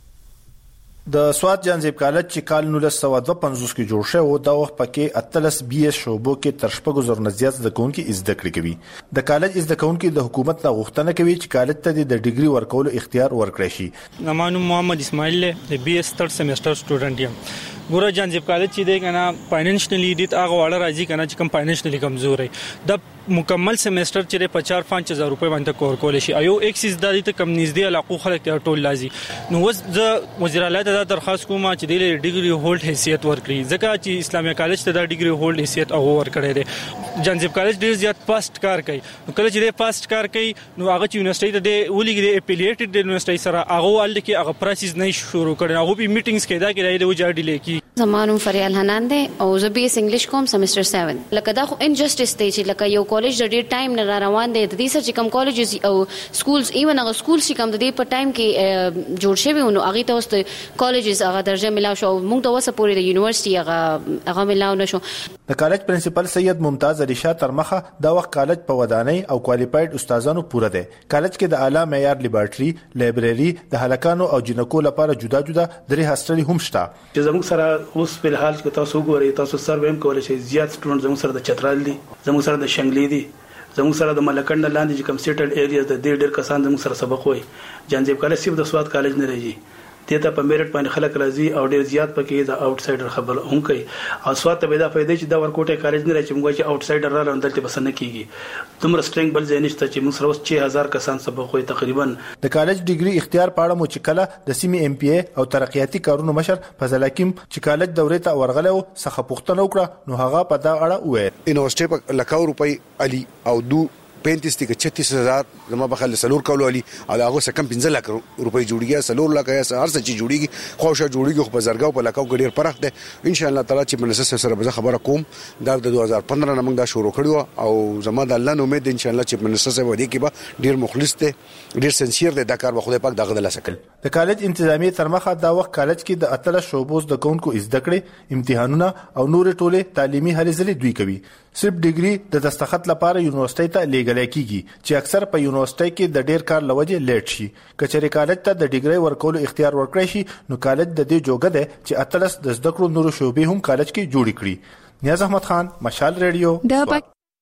د سواد جانزیب کالج چې کال 1952 کې جوړ شو دا وخت پکې اتلس بي اس شوبو کې تر شپږو زره نه زیات زده کوونکي زده کړې کوي. د کالج زده کوونکي د حکومت نه غوښتنه کوي چې کالج ته د ډیګري ورکولو اختیار ورکړي شي. نمانو محمد اسماعیل له بي اس 3 سیمستر سټوډنټ یم. ګوره جانزیب کالج چې دی کنه فاینانشلی دې هغه وړه راځي کنه چې کم فاینانشلی کمزور دی د مکمل سیمستر چې په 4-5,000 روپے باندې کور کول شي ایو ایکسیس د دې کم نږدې علاقو خلک ټول لازم نو وز وزیر اعلی ته درخواست کوم چې د ډیګري هولډ حیثیت ورکړي ځکه چې اسلامي کالج ته د ډیګري هولډ حیثیت او ورکړي دي. جانزیب کالج ډیر زیات فاست کار کوي نو کله چې د فاست کار کوي نو هغه چې یونیورسيټي ته د ولګي اپیلیټډ د یونیورسيټي سره هغه ول کې هغه پروسس نه شروع کړي هغه په میټینګز کې دا کې د وجه ډیلی کی زمانو فریال حنان دی او زه بي اس انګلیش کوم سیمستر 7 لکه دا خو انجسټس دی چې لکه یو کالج د ډیر ټایم نه روان دی د دې سره چې کوم کالجز او سکولز ایون هغه سکول چې کوم د دې په ټایم کې جوړ شوی نو هغه ته اوس کالجز هغه درجه ملاو شو موږ ته وسه پورې د یونیورسيټي هغه ملاو نشو. د کالج پرنسپل سید ممتاز علي شاه ترمخه دا وخت کالج په ودانۍ او کوالیفاید استادانو پوره دی. کالج کې د اعلی معیار لیبارټري لایبرری د هلکانو او جنکو لپاره جدا جدا درې هاستلې هم شته چې زموږ سره اوس په حال کې تاسو ګورئ تاسو سره هم کولای شئ زیات سټوډنټ زموږ سره د چترال دي زموږ سره د شنګلې دي زموږ سره د ملکند لاندې چې کوم سیټل ایریاز د ډېر کسان زموږ سره سبق وایي. جانزیب کالج صرف د سواد کالج نه راځي ته په میرټ باندې خلک راځي او ډیر زیات پکې د آوټسایډر خبر هم کوي او سواد ته پیدا فائدې چې دا ورکوټه کالج نه راځي موږ چې آوټسایډر را لاندې ته بسنه کیږي تمره سترنګ بل ځای نشته چې موږ سره 6000 کسان سبق وایي تقریبا. د کالج ډیګري اختیار پاړه مو چې کله د سیمې ام پی ای او ترقیاتي کارونو مشر فضل حکیم چې کالج دورې ته ورغله او څخه پوښتنه وکړه نو هغه په دا اړه وویل یونیورسيټي په لکاو روپۍ علي او دو 35 تک 36000 زما بخل سلور کولو علي او هغه څه کم 15 لک روپۍ جوړیږي سلور لک یا هر څه چې جوړیږي خوښه جوړیږي خو په زرګاو په لکاو ګډیر پرخ ده ان شاء الله تعالی چې منسس سره به خبره کوم دا د 2015 نه موږ دا شروع کړو او زما د الله نو امید ان شاء الله چې منسس به دې کې به ډیر مخلص ده ډیر سنسیر ده دا کار به خدای پاک دغه د لسکل. د کالج انتظامیه ترمخه دا وخت کالج کې د اتل شوبوز د کونکو زده کړې امتحانونه او نور ټوله تعلیمي هلې ځلې دوی کوي. صرف ډیګري د دستخط لپاره یونیورسيټي ته لیږل کیږي چې اکثر په یونیورسيټي کې د ډیر کار لوجه لیټ شي. کچېری کالج ته د ډیګري ورکولو اختیار ورکړی شي نو کالج د دې جوګه ده چې اتلس د زده کړو نور شوبې هم کالج کې جوړ کړي. نیاز احمد خان مشال ریډیو.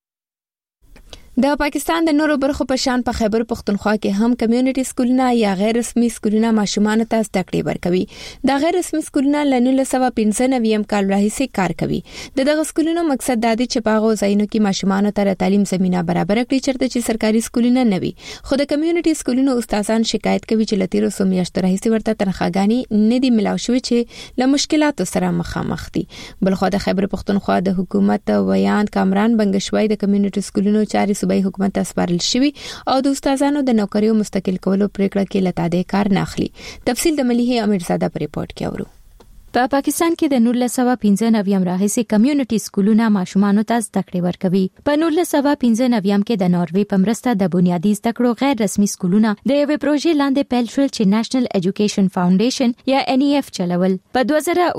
د پاکستان د نورو برخو په شان په خیبر پختونخوا کې هم کمیونټي سکولونه یا غیر رسمي سکولونه ماشومان ته زده کړې ورکوي. د غیر رسمي سکولونه ل 1995 کال راهیسې کار کوي. دغه سکولونو مقصد دا دی چې په هغه ځایونو کې ماشومان ته تعلیم زمينه برابر کړي چیرته چې سرکاري سکولونه نه وي. خو د کمیونټي سکولونو استادان شکایت کوي چې لتیرو سو میاشتو راهیسې ورته تنخواګانی نه دي ملاو شوی چې له مشکلاتو سره مخامخ دي. بلخو د خیبر پختونخوا د حکومت ویان کامران بنگشوي د کمیونټي سکولونو چاري صوبایي حکومت ته سپارل شوی او د استادانو د نوکریو مستقل کولو پریکړه کې لتاده کار نه اخلي. تفصیل د مليحه امیرزاده په ریپورت کې اورو. په پاکستان کې د 1995 راهیسې کمیونټي سکولونه ماشومانو ته زده کړې ورکوي. په 1995 کې د ناروې په مرسته د بنیادي زده کړو غیر رسمي سکولونه د یوې پروژې لاندې پیل شول چې نېشنل ایجوکیشن فاونډیشن یا NEF چلول. په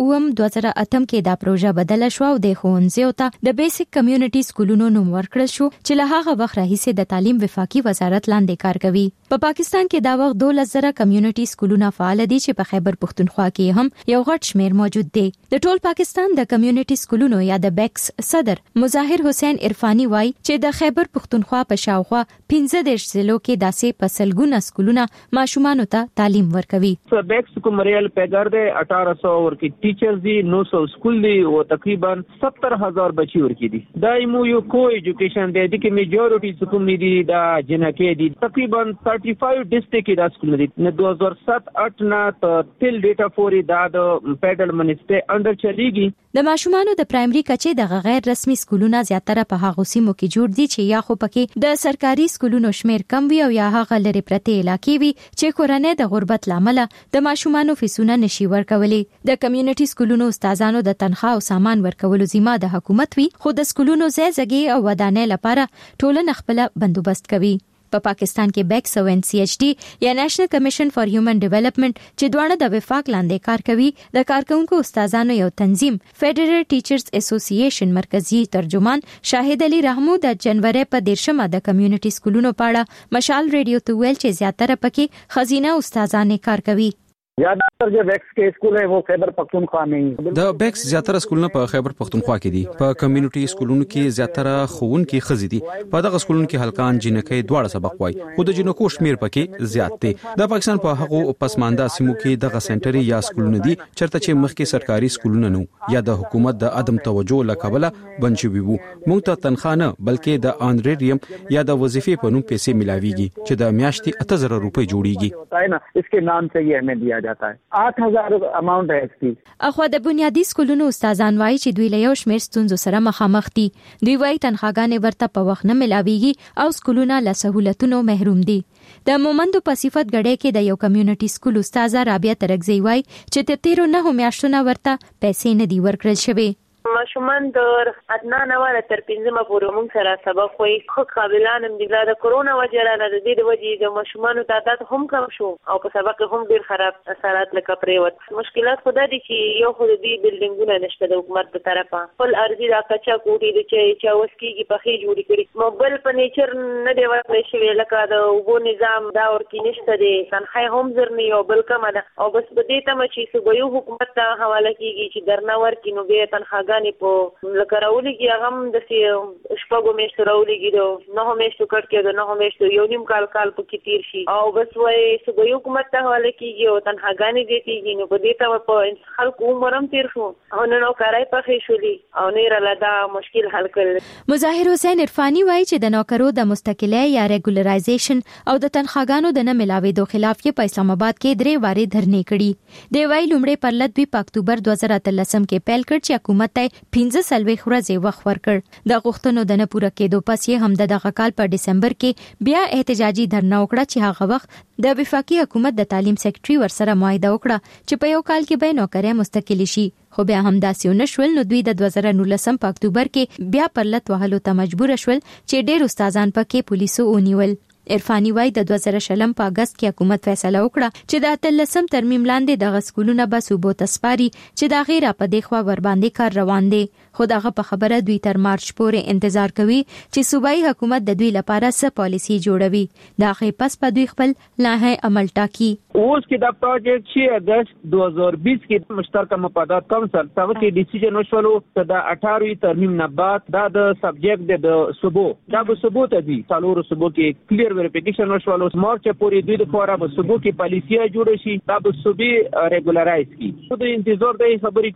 2008 کې دا پروژه بدله شو او د ښوونځیو ته د بیسیک کمیونټي سکولونو نوم ورکړل شو چې له هغه وخت راهیسې د تعلیم وفاقي وزارت لاندې کار کوي. په پاکستان کې دا وخت 12,000 کمیونټي سکولونه فعال دي چې په خیبر پښتونخوا کې هم یو غټ شمیر موجود دی. د ټول پاکستان د کمیونټي سکولونو یا د بیکس صدر مظاهر حسین عرفانی وایي چې د خیبر پښتونخوا په شاوخوا 15 ضلعو کې داسې پسلګونه سکولونه ماشومانو ته تعلیم ورکوي. بیکس کوم ریل پیګر دی 1800 ورکی ټیچرز دي 900 سکول دي او تقریبا 70,000 بچي ورکی دي. دا یو کو ایجوکیشن دی چې میجورټي سکول دي دا جنکه دي تقریبا 35 ډیسټریکټ دا سکول دي. 2007-8 نه تل ډیټا فوري دا د فیډرل منسټر انډر چلیږي. د ماشومانو د پرایمري کچې د غیر رسمي سکولونو زیاتره په هغو سیمو کې جوړ دي چې یا خو پکې د سرکاري سکولونو شمیر کم وي او یا هغه لري پرته علاقې وي چې کورنۍ د غربت لامل د ماشومانو فیسونه نشي ورکولي. د کمیونټي سکولونو استادانو د تنخواه او سامان ورکولو ذمہ د حکومت وي، خو د سکولونو ځای او ودانۍ لپاره ټولنه خپل بندوبست کوي. په پاکستان کې بیکس او NCHD یا نېشنل کمیشن فار هیومن ډیولپمنٹ چې دواړه د وفاق لاندې کار کوي، د کارکونکو استادانو یو تنظیم فیډرل ټیچرز اسوسییشن مرکزی ترجمان شاهد علي رحمو د جنوري په 13 د کمیونټي سکولونو په اړه مشال ریډیو ته ویل چې زیاتره پکې خزینه استادانې کار کوي. زیاتره جو بیکس کې سکول ہے وہ خیبر پختونخوا میں د بیکس زیاتره سکولونه په خیبر پختونخوا کې دي. په کمیونټي سکولونو کې زیاتره ښوونکي خزي دي. په دغه سکولونو کې هلکان جنکې دواړه سبق وایي، خو د جنکو شمیر پکې زیات دی. د پاکستان په هغو پسمانده سیمو کې دغه سنټر یا سکولونه دي چرته چې مخکې سرکاري سکولونه نو یا د حکومت د عدم توجه لکبله بند شوي وو. موږ ته تنخواه نه بلکې د آنريریم یا د وظیفې په نوم پیسې ملاويږي چې د میاشتې 8000 روپۍ جوړیږي. اس کے نام سے یہ ہمیں دیا جاتا ہے. 8000 اماونٹ ہے اس کی. اخو د بنیادی سکولونو استادان وایي چې دوی له یو شمېر ستونزو سره مخامخ دي. دوی وایي تنخواګانې ورته په وخت نه ملاويږي او سکولونه له سہولتونو محروم دي. د مومندو په صفت غړې کې د یو کمیونټي سکول استاد رابعه ترکزی وایي چې د 13 میاشتونو ورته پیسې نه دي ورکړل شوی. ماشومان د ادنا نواله تر 15 پورې موږ سره سبق وایي. خو قابلان هم دي د کرونا وجه را نه د وجې د ماشومان تعداد هم کم شو او په سبق هم ډیر خراب اثرات لکه پریوت. مشکلات خو د دي چې یو خو د دې بلډینګونه نشته د حکومت په طرفه. خپل ارزي د کچا کوټي د چې وسکیږي په خې جوړی کړي. موبایل په نیچر نه دی ورکړی شوی لکه د وګو نظام دا ورکی نشته دي. تنخواه هم زرنی او بل کم ده او بس په دې تم چې صوبایي حکومت ته حواله کیږي چې درنه ورکی نو به تنخواه په لکه راولېږي هغه هم د شپږو میاشتو راولېږي د 9 میاشتو کټ کې د 9 میاشتو یو نیم کال پکې تیر شي او بس وایي صوبایي حکومت ته حواله کیږي او تنخواګانې زیاتېږي. نو په دې ته په خلکو عمر هم تیر شو او نن کارای پخې شولي او نه راله دا مشکل حل کړل. مظاهر حسین عرفانی وایي چې د نوکرو د مستقله یا ریګولرایزیشن او د تنخواګانو د نه ملاوېدو خلاف یې په اسلام آباد کې 3 وارې دھرنې کړي. دی وایي لومړی پرلط په اکتوبر 2013 کې پیل کړ چې حکومت ته 15 ورځې وخت ورکړ. د غوښتنو د نه پوره کېدو پس یې هم د دغه کال په دسمبر کې بیا احتجاجي دھرنا وکړه چې هغه وخت د وفاقي حکومت د تعلیم سیکریټري ورسره معاهده وکړه چې په یو کال کې به نوکرۍ مستقل شي. خو بیا هم داسې نشول. نو دوی د 2019 په اکتوبر کې بیا پرلط وهلو ته مجبور شول چې ډېر استادان پکې پولیسو ونیول. عرفانی وای د 2020 په اگست کې حکومت فیصله وکړه چې د 13 ترمیم لاندې د غسکولونه به صوبو تسپاري چې د غیر په دغه ور باندې کار روان دي. خو دغه په خبره دوی تر مارچ پورې انتظار کوي چې صوبایي حکومت د دوی لپاره څه پالیسی جوړوي. دا غي پس په دوی خپل لایحه عمل ټاکي. اوس کې د پروجیکټ 6 اگست 2020 کې مشترکه مفادات کونسل تاسو کې ډیسیژن وشولو چې د 18 ترمیم نه بعد دا د سبجیکټ د صوبو دا به صوبو ته دي څلور صوبو کې کلیر ویریفیکیشن وشولو. مارچ پورې دوی د فورا به صوبو کې پالیسي جوړ شي دا به صوبې ریګولرایز کی. خو د انتظار د خبرې کوو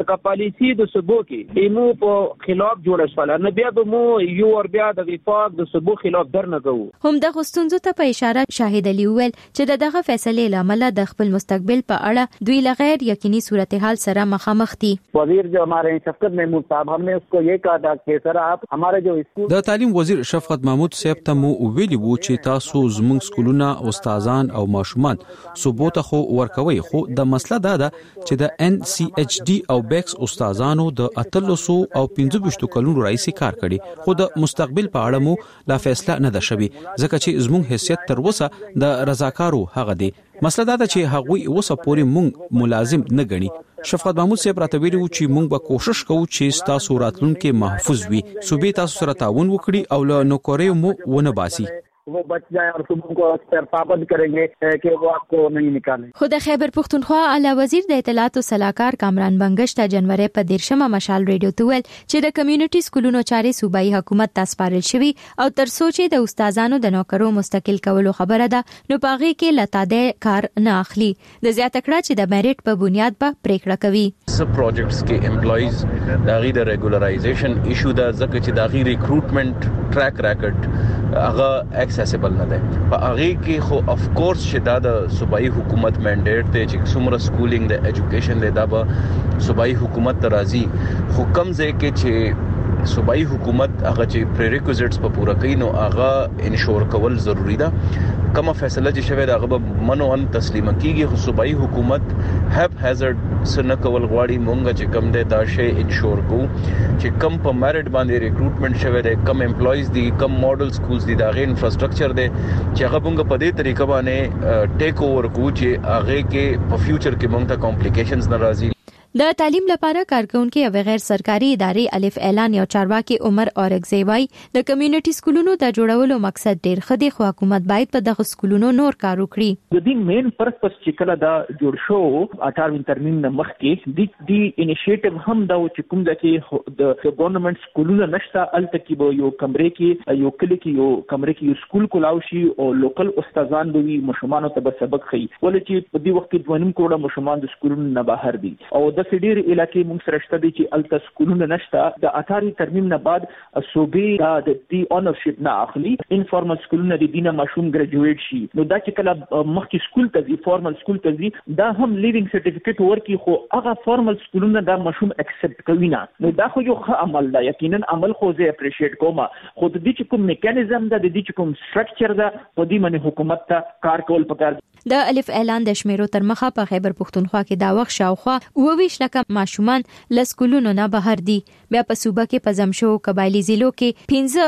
څنګه پالیسی د صوبو کې ایمو په خلاف جوړ شول نه بیا به مو یو ور بیا د وفاق د صوبو خلاف درنه کوو. هم د غستونزو ته په اشاره شاهد علي ویل چې دغه فیصله لامل د خپل مستقبل په اړه دوی لغیر یقیني صورتحال سره مخامخ دي. وزیر جو ہمارے شفقت محمود صاحب ہم نے اس کو یہ کہا تھا کہ سر آپ ہمارے جو اسکول د تعلیم وزیر شفقت محمود صاحب ته مو ویلي وو چې تاسو زموږ سکولونه استادان او ماشومان صوبو ته خو ورکوي خو د مسله دا ده چې د NCHD او بیکس استادانو د 300 او 25 کلونو راځي کار کړي خو د مستقبل په اړه مو لا فیصله نه ده شوی ځکه چې زموږ حیثیت تر اوسه د رضاکارو هغه دی. مسله دا ده چې هغوی اوسه پورې مونږ ملازم نه ګڼي. شفقت محمود صاحب راته ویلي وو چې مونږ به کوشش کوو چې تاسو راتلونکي محفوظ وي صوبې تاسو سره تعاون وکړي او له نوکریو مو ونه باسي. वो बच जाए और सुबह को अक्सर पाबंद करेंगे कि वो आपको नहीं निकालें. خود خیبر پختونخوا اعلی وزیر د اطلاعات او صلاحکار کامران بنگش ته جنوري په 13 مشال ریډیو ته ویل چې د کمیونټي سکولونو چارې صوبایي حکومت ته سپارل شوی او تر سوچې د استادانو د نوکرو مستقل کولو خبره ده نو پاغي کې لتاده کار نه اخلي د زیاته کړه چې د میریټ په بنیاد په پریکړه کوي. سب پروجیکټس کې امپلایز داغي د ریګولرایزیشن ایشو دا ځکه چې داغي ریکروټمنټ ټریک ریکارډ هغه اکسیسیبل نه ده په هغه کې خو اف کورس چې دا د صوبایي حکومت منډیټ دی چې څومره سکولینګ د ایجوکیشن دی دا به صوبایي حکومت ته راځي خو کم ځای کې چې صوبایي حکومت هغه چې پریریکوزټس په پوره کوي نو هغه انشور کول ضروری ده. کومه فیصله چې شوی دا هغه منو ان تسلیم کیږي خو صوبایي حکومت هپ هازارد سن کول غواړي مونږ چې کم دی دا شی انشور کو چې کم په میرټ باندې ریکروټمنټ شوی دی کم امپلایز دي کم ماډل سکولز دي دا غي انفراستراکچر دی چې هغه مونږ په دې طریقه باندې ټیک اوور کو چې هغه کې په فیوچر کې مونږ ته کمپلیکیشنز ناراضي. د تعلیم لپاره کارکونکو او غیر سرکاري ادارې الف اعلان یو چارواکي عمر اورګزی وای د کمیونټي سکولونو د جوړولو مقصد ډیر خدي خو حکومت باید په دغه سکولونو نور کار وکړي. د دې مین پرپس چې کله دا جوړ شو 18 ترمیم نه مخکې د انیشیټیو هم دا چې کوم د کې د ګورنمنت سکولونو نشته الته کې یو کمرې کې یو کلی کې یو کمرې کې یو سکول کولاو شي او لوکل استادان به وي مشمانو ته صبح خي ولې چې په دې وخت کې 2.5 کروڑ مشمان د سکولونو نه بهر دي او د سډیر علاقې موږ سره شته دي چې الته سکولونه نشته د 18 ترمیم نه بعد صوبې د دې اونرشپ نه اخلي انفارمل سکولونه د دینه ماشوم ګریجویټ شي نو دا چې کله مخکې سکول ته ځي فارمل سکول ته ځي دا هم لیوینګ سرټیفیکیټ ورکي خو هغه فارمل سکولونه دا ماشوم اکسپټ کوي نه نو دا خو یو ښه عمل دی یقینا عمل خو زه اپریشیټ کوم خو د دې چې کوم میکانیزم دا د دې چې کوم سټرکچر دا په دې باندې حکومت ته کار کول پکار. د الف اعلان د شمیرو تر مخه په خیبر پختونخوا کې دا وخت شاوخوا 22 لکه ماشومان لسکولونو نه بهر دي بیا په صوبه کې په زمشو قبایلی ضلعو کې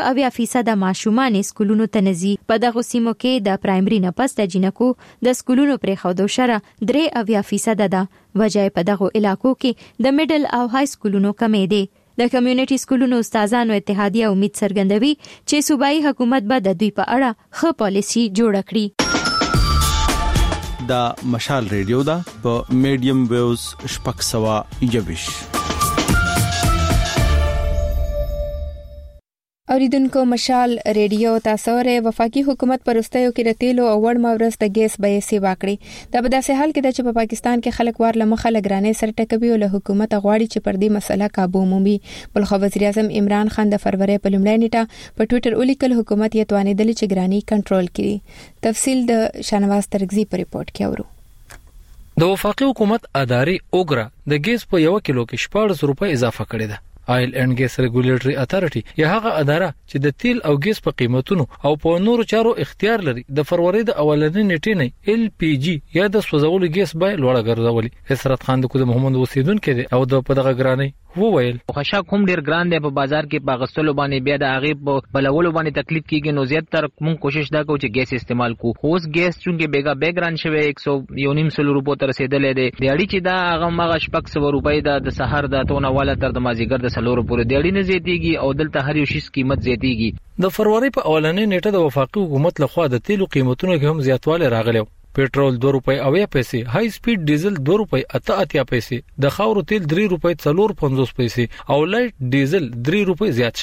15% د ماشومان سکولونو ته نزي په دغه سیمو کې د پرایمري نه پس د جنکو د سکولونو پرې خودو شره 3% ده وجه په دغه علاقو کې د میډل او های سکولونو کمې دي. د کمیونټي سکولونو استادانو اتحادیه امید څرګندوي چې صوبایي حکومت به د دوی په اړه ښه پالیسي جوړ کړي. دا مشال ریډیو دا په میډیم ویوز شپږ سوه 21. اوریدونکو مشال ریډیو تاسو ره وفاقي حکومت پرستیو کې رتیلو او وړ مورس د ګیس بیې سی واکړي دا په داسې حال کې چې په پاکستان کې خلک وار لمخه لګرانې سر ټکوي او له حکومت غواړي چې پر دې مسله قابو مومي. بل خو وزیر اعظم عمران خان د فروری په لومړۍ نیټه په ټوئیټر ولیکل حکومت یې توانیدل چې ګرانی کنټرول کړي. تفصیل د شانواز ترغزی په ریپورت کې اورو. د وفاقي حکومت اداري اوګرا د ګیس په 1 کیلو کې 14 روپۍ اضافه کړې ده. آیل اینڈ ګیس ریګولیټری اتھارټي یا هغه اداره چې د تیل او ګیس په قیمتونو او په نورو چارو اختیار لري د فروری د اولنۍ نیټې نه ال پی جی یا د سوځولو ګیس به لوړه ګرځولي. حسرت خان د کوم محمد اوسیدونکو دی او د په دغه ګرانۍ وویل خشاک هم ډیر ګران دی په بازار کې په غستلو باندې بیا د هغه په بلولو باندې تکلیف کیږي نو زیات تر مونږ کوشش دا کوو چې ګیس استعمال کو اوس ګیس چونکه بیګا بیګران شوی 100 روپو تر رسیدلې دی دیاړي چې دا هغه مغه 600 روپۍ د سحر د تونه والا تر د مازیګر د سلور پورې دیاړي نه زیاتیږي او دلته هر یو شی قیمت زیاتیږي. د فروری په اولنۍ نیټه د وفاقي حکومت لخوا د تیلو قیمتونو کې هم زیاتوالی راغلی. پېټرول 2 روپۍ او 8 پیسې، های سپیډ ډیزل 2 روپۍ 88 پیسې، د خاورو تیل 3 روپۍ 450 پیسې او لایټ ډیزل 3 روپۍ زیات شوی.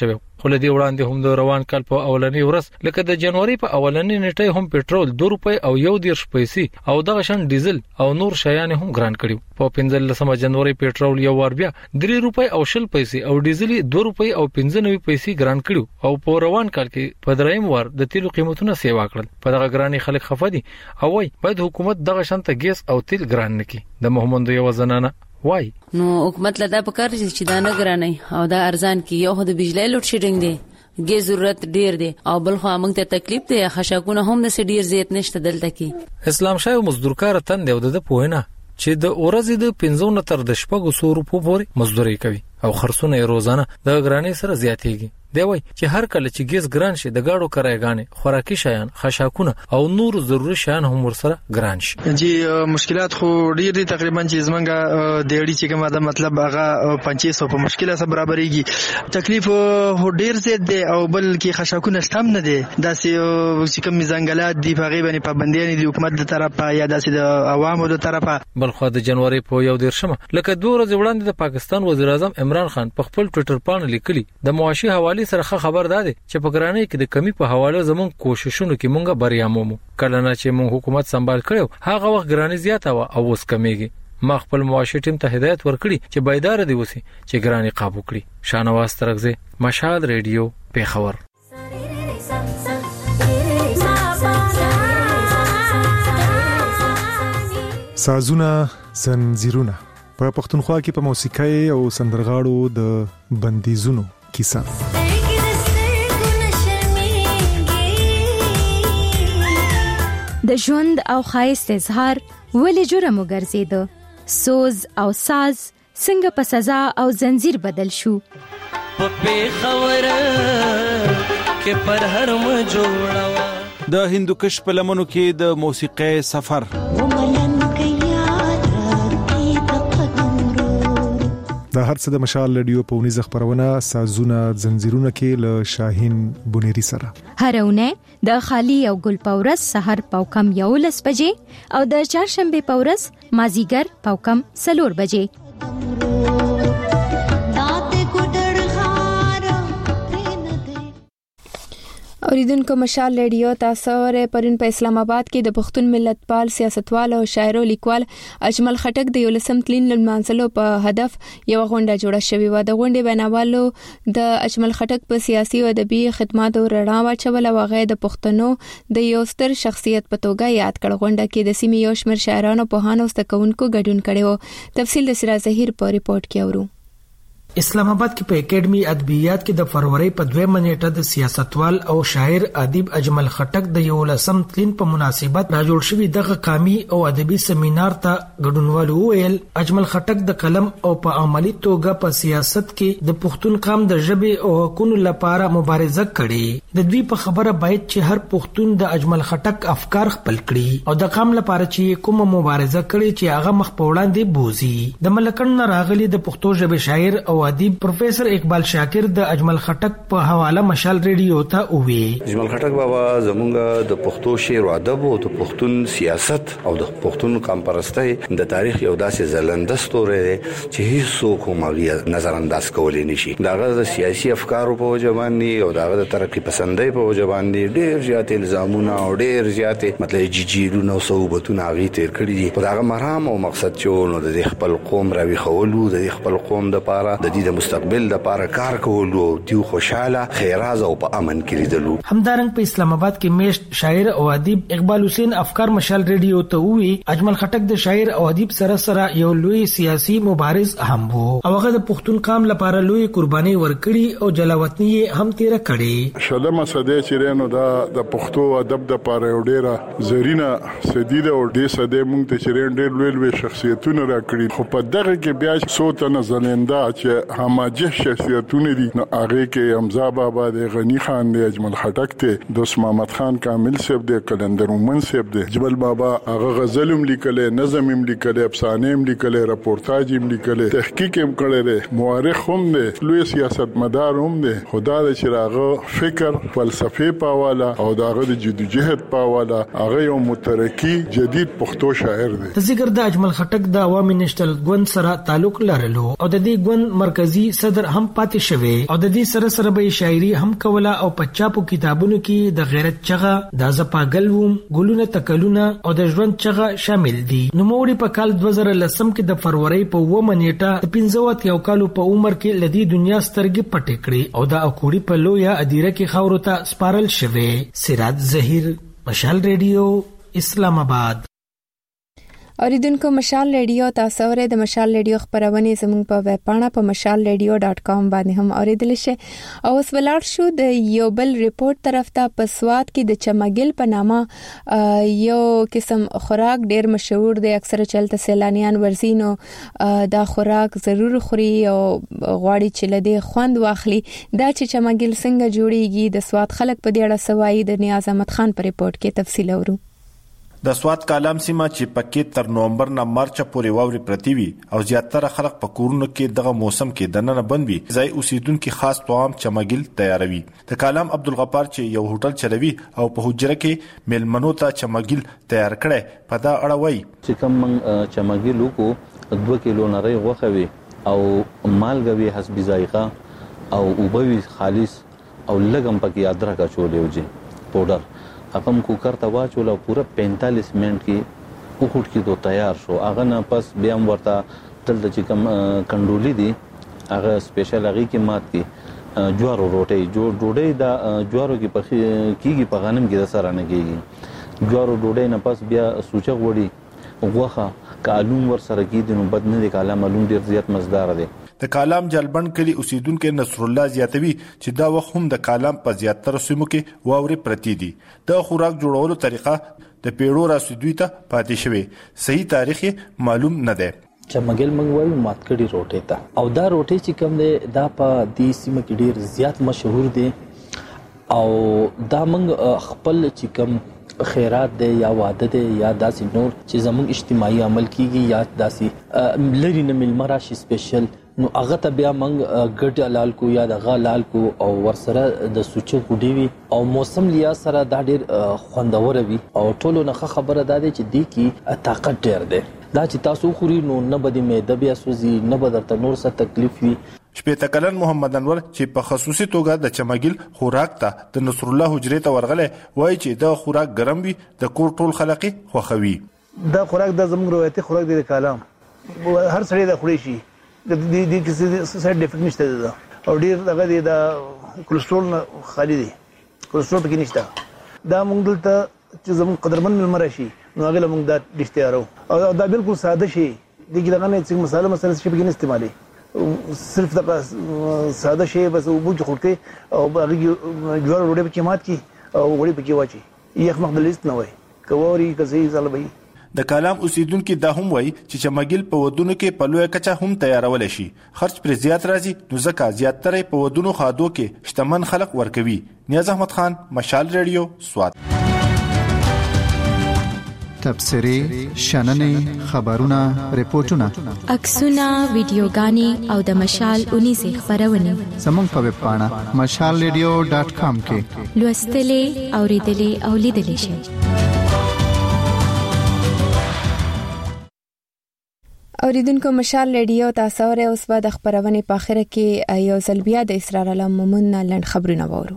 خو لدی وړاندې هم د روان کال په اولنی ورځ لکه د جنوري په اولنی نیټه هم پېټرول 2 روپۍ او 1 پیسې او دغه شان ډیزل او نور شیان هم ګران کړي. په 15 جنوري پېټرول یو ور بیا 3 روپۍ او 0 پیسې او ډیزل 2 روپۍ او 95 پیسې ګران کړي او په روان کال کې په دریم ور د تیلو قیمتونه سیوا کړل. په دغه ګرانی خلک خفدي او وای باید حکومت دغه شان ته ګیس او تیل ګران نکړي. د محمد یو زنانه وای نو حکومت لدا پکار چې دا نه ګرانای او دا ارزان کی یو د بجلی لوډ شیډینګ دی ګیس ضرورت ډیر دی او بل خو موږ ته تکلیف دی خشاکونه هم د ډیر زیات نشته دلته کې. اسلام شاه مزدورکار تند دی د پوهنه چې د اورزې د 15 تر د 600 روپو پورې مزدوري کوي او خرڅونه روزانه د ګرانی سره زیاتېږي. دی وای چې هر کله چې ګیس ګران شي د گاډو کرایګانې خوراکي شیان خشاکونه او نور ضروري شیان هم ورسره ګران شي. جی مشکلات خو ډیر دي تقریبا چې زمونږه د اړي چې کومه د مطلب هغه 2500 په مشکله سره برابرېږي. تکلیف هو ډیر زیات دی او بل کې خشاکونه شتم نه دي داسې چې کوم ځنګلات دي په غیبه نه پابندیان دي حکومت د طرفه یا داسې د عوامو د طرفه. بل خو د جنوري په 11 لکه 2 ورځې وړاندې د پاکستان وزیر اعظم عمران خان په خپل ټوئیټر باندې لیکلي د معاشي حواله سره خبر ده چې په ګرانۍ کې د کمی په حواله زمون کوششونو کې مونږه بریا مومو. کله نه چې مونږ حکومت سمبال کړو هغه وخت ګرانۍ زیاته و او اوس کمیږي. ما خپل معاشي ټیم ته هدایت ورکړي چې بیدار دي وسی چې ګرانۍ قابو کړي. شانواز ترغزه مشال ریډیو پیښور. سازونه زنجیرونه په پښتونخوا کې په موسیقۍ او سندرغاړو د بندیزونو کیسه. د ژوند او خایست اظهار ولې جرم وګرځیدو؟ سوز او ساز څنګه په سزا او زنجیر بدل شو؟ په خبره کې پر هر م جوړوا د هندوکش په لمنو کې د موسیقۍ سفر. دا هر څه د مشال ریډیو په ونیزه خبرونه سازونه زنجیرونه کې له شاهین بونيري سره هرونه د خالی او ګل پورس سحر پاوکم 11 بجې او د چهارشنبه پورس مازیګر پاوکم 4 بجې. اوریدونکو مشال ریډیو تاسو ورې پرون په اسلام آباد کې د پښتون ملتپال سیاستوال او شاعر او لیکوال اجمل خټک د یولسم تلین لمانځلو په هدف یو غونډه جوړه شوې و. د غونډې بناوالو د اجمل خټک په سیاسي او ادبي خدماتو رڼا واچول او هغه د پښتنو د یو ستر شخصیت په توګه یاد کړ. غونډه کې د سیمې یو شمېر شاعرانو په هانو ستکونکو ګډون کړي. تفصیل د سراج ظهیر په ریپورت کې اورو. اسلام آباد کې په اکیډمي ادبیات کې د فروری په 2 نیټه د سیاستوال او شاعر ادیب اجمل خټک د یولسم تلین په مناسبت را جوړ شوی دغه قامي او ادبي سیمینار ته ګډونوال ویل اجمل خټک د قلم او په عملی توګه په سیاست کې د پښتون قام د ژبې او حقوقو لپاره مبارزه کړې. د دوی په خبره باید چې هر پښتون د اجمل خټک افکار خپل کړي او د قام لپاره چې کومه مبارزه کړي چې هغه مخ په وړاندې بوزي. د ملکن راغلي د پښتو ژبې شاعر او ادیب پروفیسر اقبال شاکر د اجمل خټک په حواله مشال ریډیو ته ووی اجمل خټک بابا زمونږ د پښتو شعر او ادب او د پښتون سیاست او د پښتون قام پرستۍ د تاریخ یو داسې زلنده ستوری دی چې هیڅوک هم نظر انداز کولی نشي. داغه د سیاسي افکارو په وجه باندې او داغه د ترقی پسندۍ په وجه باندې ډېر زیات الزامونه او ډېر زیات مطلب جیجیرونه او صعوبتونه غي تیر کړی دي. په داغه مرام او مقصد چې نو د خپل قوم راوي خولو د خپل قوم د پاره د دې مستقبل د پاره کار کولو دیو خوشاله خیراز او په امن کې لیدلو. همدارنګ په اسلام آباد کې میشت شاعر او ادیب اقبال حسین افکار مشال ریډیو ته وی اجمل خټک د شاعر او ادیب سره یو لوی سیاسي مبارز هم وو او هغه د پښتون قام لپاره لوی قرباني ورکړي او جلاوطنی هم تیر کړي. شلمه صدې چیرېنو دا د پښتو ادب د پاره ډېره زرینه سدیده او ډېر صدې مونږ ته چیرېن ډېر لوی شخصیتونه راکړي. خو په دغه کې بیا څو تنه زننده چې هماجه شخصیتونه دي نو هغه کې حمزه بابا د غنی خان دی اجمل خټک ته دوست محمد خان کامل صاحب دی کلندر مومن صاحب دی جبل بابا هغه غزلم لیکلې نظم هم لیکلې افسانه هم لیکلې راپورتاج هم لیکلې تحقیق هم کړی مورخ هم دی لوی سیاستمدار هم دی خدا د چراغه فکر فلسفه په حواله او دغه د جدوجہد په حواله هغه یو مترقی جدید پښتو شاعر دی. ذکر د اجمل خټک د عوامي نشټل ګوند سره تعلق لرلو او د دې ګوند مرکزی صدر هم پاتې شوی او د دې سره سره به شاعري هم کوله او په چاپو کتابونو کې د غیرت چغه د زپاګل ووم ګلونه تکلونه او د ژوند چغه شامل دي. نوموړي په کال 2010 کې د فروری په 9 نیټه 15 کالو په عمر کې لدی دنیا سترګې پټې کړې او د اکوړي په لویا ادیره کې خاورو ته سپارل شوی. سراج ظهیر، مشال ریډیو، اسلام آباد. اوریدونکو مشال ریډیو تاسو ورې د مشال ریډیو خبرونه زموږ په ویب پاڼه په mashalradio.com باندې هم اوریدل شي. او اوس ولر شو د یو بل ریپورت طرف ته په سواد کې د چمګل په نامه یو قسم خوراک ډیر مشهور دی. اکثره چلته سیلانیان ورزینو دا خوراک ضرور خوري او غواړي چې لدی خوند واخلي. دا چې چمګل څنګه جوړیږي د سواد خلک په دې اړه سوای د نیاز احمد خان په ریپورت کې تفصیل اورو. د سواد کالام سیمه چې پکې تر نومبر نه مارچ پورې واوري پرتی وي او زیاتره خلک په کورونو کې دغه موسم کې دننه بند وي. ځای اوسیدونکو خاص طعام چمګل تیاروي. د کالام عبدالغفار چې یو هوټل چلوي او په حجره کې میلمنو ته چمګل تیار کړي په دا اړه وایي چې کوم چمګل کو 2 کیلو نری غوښه وي او مالګه وي حسب ذائقه او اوبوي خالص او لګم پکې ادرک اچولې وږي پاوډر اقم کوکر ته واچول او پورا 45 منټ کې وخت کې دو تیار شو. هغه نه پس بیا ورته تل د چکم کندولي دي هغه سپیشل هغه کې مات کې جوارو روټي ډوډۍ د جوارو کې کیږي په غنم کې د سره نه کیږي. جوارو ډوډۍ نه پس بیا سوچه وړي غوخه کالوم ور سره کې د نو بد نه د کالام معلوم ډیر زیات مزدار دي. د کالام جلبند کلی اوسیدونکو نصر الله زیاتوي چې دا وخت هم د کالام په زیاتره سیمو کې واوري پرتی دي. د خوراک جوړولو طریقه د پیړو راسیدوي ته پاتې شوی. صحیح تاریخ معلوم نه دی. چمګل منګوي ماتکړي روټي ته او دا روټي چې کوم دی دا په دې سیمه کې ډیر زیات مشهور دي او دا منګ خپل چې کوم خیرات دی یا واده دی یا داسې نور چې زموږ اجتماعي عمل کیږي یا داسې لری نه مل مراشي سپیشل نو هغه ته بیا منګ ګډ لال کو یا د غا لال کو او ورسره د سوچو ګډي وي او موسم لیا سره دا ډیر خوندور وي او ټولو نه خبره ده چې دی کی طاقت ډیر ده. دا چې تاسو خوري نو نه بده معده بیا سوزي نه بدرته نور څه تکلیف وي. شپې تکلن محمد انور چې په خصوصي توګه د چمګل خوراک ته د نصر الله حجرې ته ورغله وایي چې دا خوراک ګرم وي د کور ټول خلقي خوخوي. دا خوراک د زموږ روایتي خوراک دی د کالام هر سړی د خوري شي د دې کیسې سایډ افیکټ نشته ده او ډیر دغه دی د کولېسترول نه خالي دی کولېسترول پکې نشته. دا موږ دلته چې زموږ قدرمن ملمر شي نو هغه موږ دا ډیش تیارو او دا بالکل ساده شي دغه دغه نه څنګه مساله شي پکې نه استعمالي صرف دغه ساده شي بس وبوج خورته او هغه جوړ وړي پکې مات کی او وړي پکې واچي یخ مخدلیست نه وای کووري کزي زلبي. د کالام اوسیدونکو دا هم وایي چې چمګل په ودونو کې په لوی کچه هم تیارول شي. خرج پر زیات راځي نو ځکه زیاتره په ودونو خادو کې شتمن خلک ورکوي. نیاز احمد خان، مشال ریډیو، سواد. تبصرې، شننې، خبرونه، ریپورتونه، عکسونه، ویډیوګانې او د مشال اونیزه خبرونه زموږ په ویب پاڼه mashalradio.com کې لوستلې، اوریدلې او لیدلې شئ. اوریدونکو مشال ریډیو تاسو ورې اوس بعد خبرونه په اخره کې یو ځل بیا د اسرار علم مومن لند خبرونه وورو.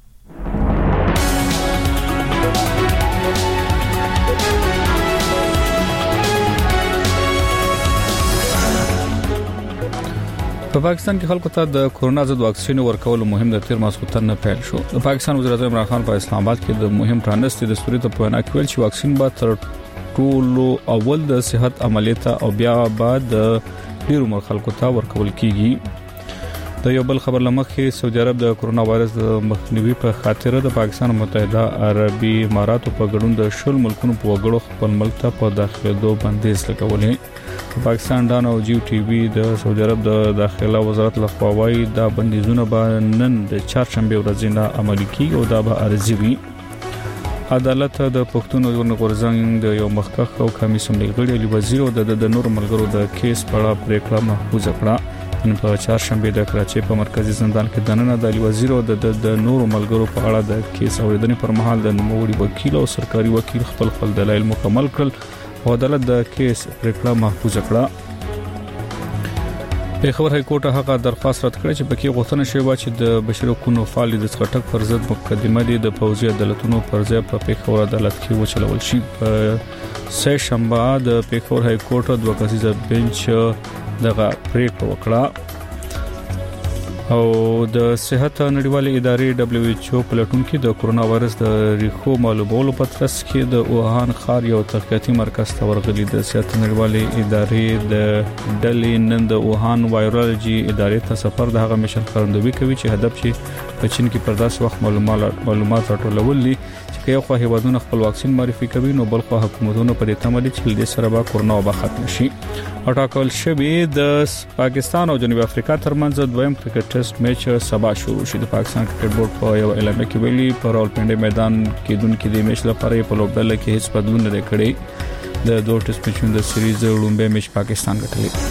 په پاکستان کې خلکو ته د کورونا ضد واکسین ورکول مهم د تیر ماسخوتن نه پیل شو. د پاکستان وزیر اعظم عمران خان په اسلام آباد کې د مهم پرانستې د سوري ته په وینا کې چې واکسین به تر ټولو اول د صحت عملیات او بیا بعد ډیر عمر خلکو ته ورکول کیږي. د یو بل خبر لمخې سعودي عرب د کورونا وایرس د مخنیوي په خاطر د پاکستان متحده عربي اماراتو په ګډون د شل ملکونو په وګړو خپل ملک ته په داخلو بندیز لګولې. پاکستان دان او جیو ټي وي د سعودي عرب د داخله وزارت لخوا وايي دا بندیزونه به نن د چهارشنبه ورځ نه عملي کیږي او دا به ارزي وي. عدالت د پښتون غورځنګ د یو مخکښ او کمیسیون لغړی علي وزیر او د نور ملګرو د کیس په اړه پریکړه محفوظ کړه. نن په چهارشنبه د کراچۍ په مرکزی زندان کې دننه د علي وزیر او د نور ملګرو په اړه د کیس اوریدنې پر مهال د نوموړي وکیل او سرکاري وکیل خپل دلایل مکمل کړل او عدالت د کیس پریکړه محفوظ کړه. پیښور های کورټ هغه درخواست رد کړ چې پکې غوښتنه شوې چې د بشیر حقوقو فعال د څټک پر ضد مقدمه د پوځي عدالتونو پر ځای په پیښور عدالت کې وچلول شي. په سه شنبه د پیښور های کورټ دوه کسیزه بنچ دغه پریکړه وکړه او د صحت نړیوالې ادارې دبليو ایچ او پلاتون کې د کورونا وایرس د ریښو معلومولو په ترڅ کې د ووهان ښار یو تحقیقاتي مرکز ته ورغلي. د صحت نړیوالې ادارې د ډلې نن د ووهان وایرولوژي ادارې ته سفر د هغه مشن خبرندوي کوي چې هدف چې په چین کې پر داس وخت معلومات راټولول دي چې یو خو هیوادونه خپل واکسین معرفي کوي نو بل خو حکومتونه په دې تمه دي چې د سره به کورونا وبا ختم شي. اټاکل شوی د پاکستان او جنوب افریقا ترمنځ دویم کرکټ ټیسټ میچ سبا شروع شي. د پاکستان کرکټ بورډ په یو اعلان کې ویلي پر راولپنډي میدان کې دونکو د میچ لپاره په لوبډله کې هیڅ بدلون نه کړی. د دوه ټیسټ میچونو د سریز لومبه میچ پاکستان ګټلی.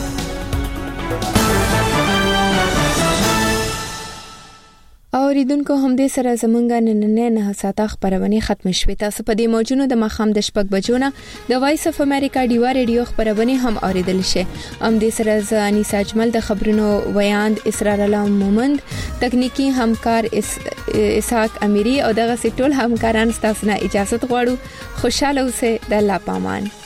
اوریدونکو هم دې سره زمونږ نه ساته خبرونه ختم شوه. تاسو په دې موجونو د مخام د شپږ بجو نه د وایس اف امریکا ډیوا ریډیو خبرونه هم اوریدل شي. هم دې سره زانی ساجمل د خبرونو ویاند اسرار الله مومند، تکنیکی همکار اسحاق امیری او دغه ټول همکاران تاسو نه اجازه غواړو. خوشاله اوسئ. د الله پامان.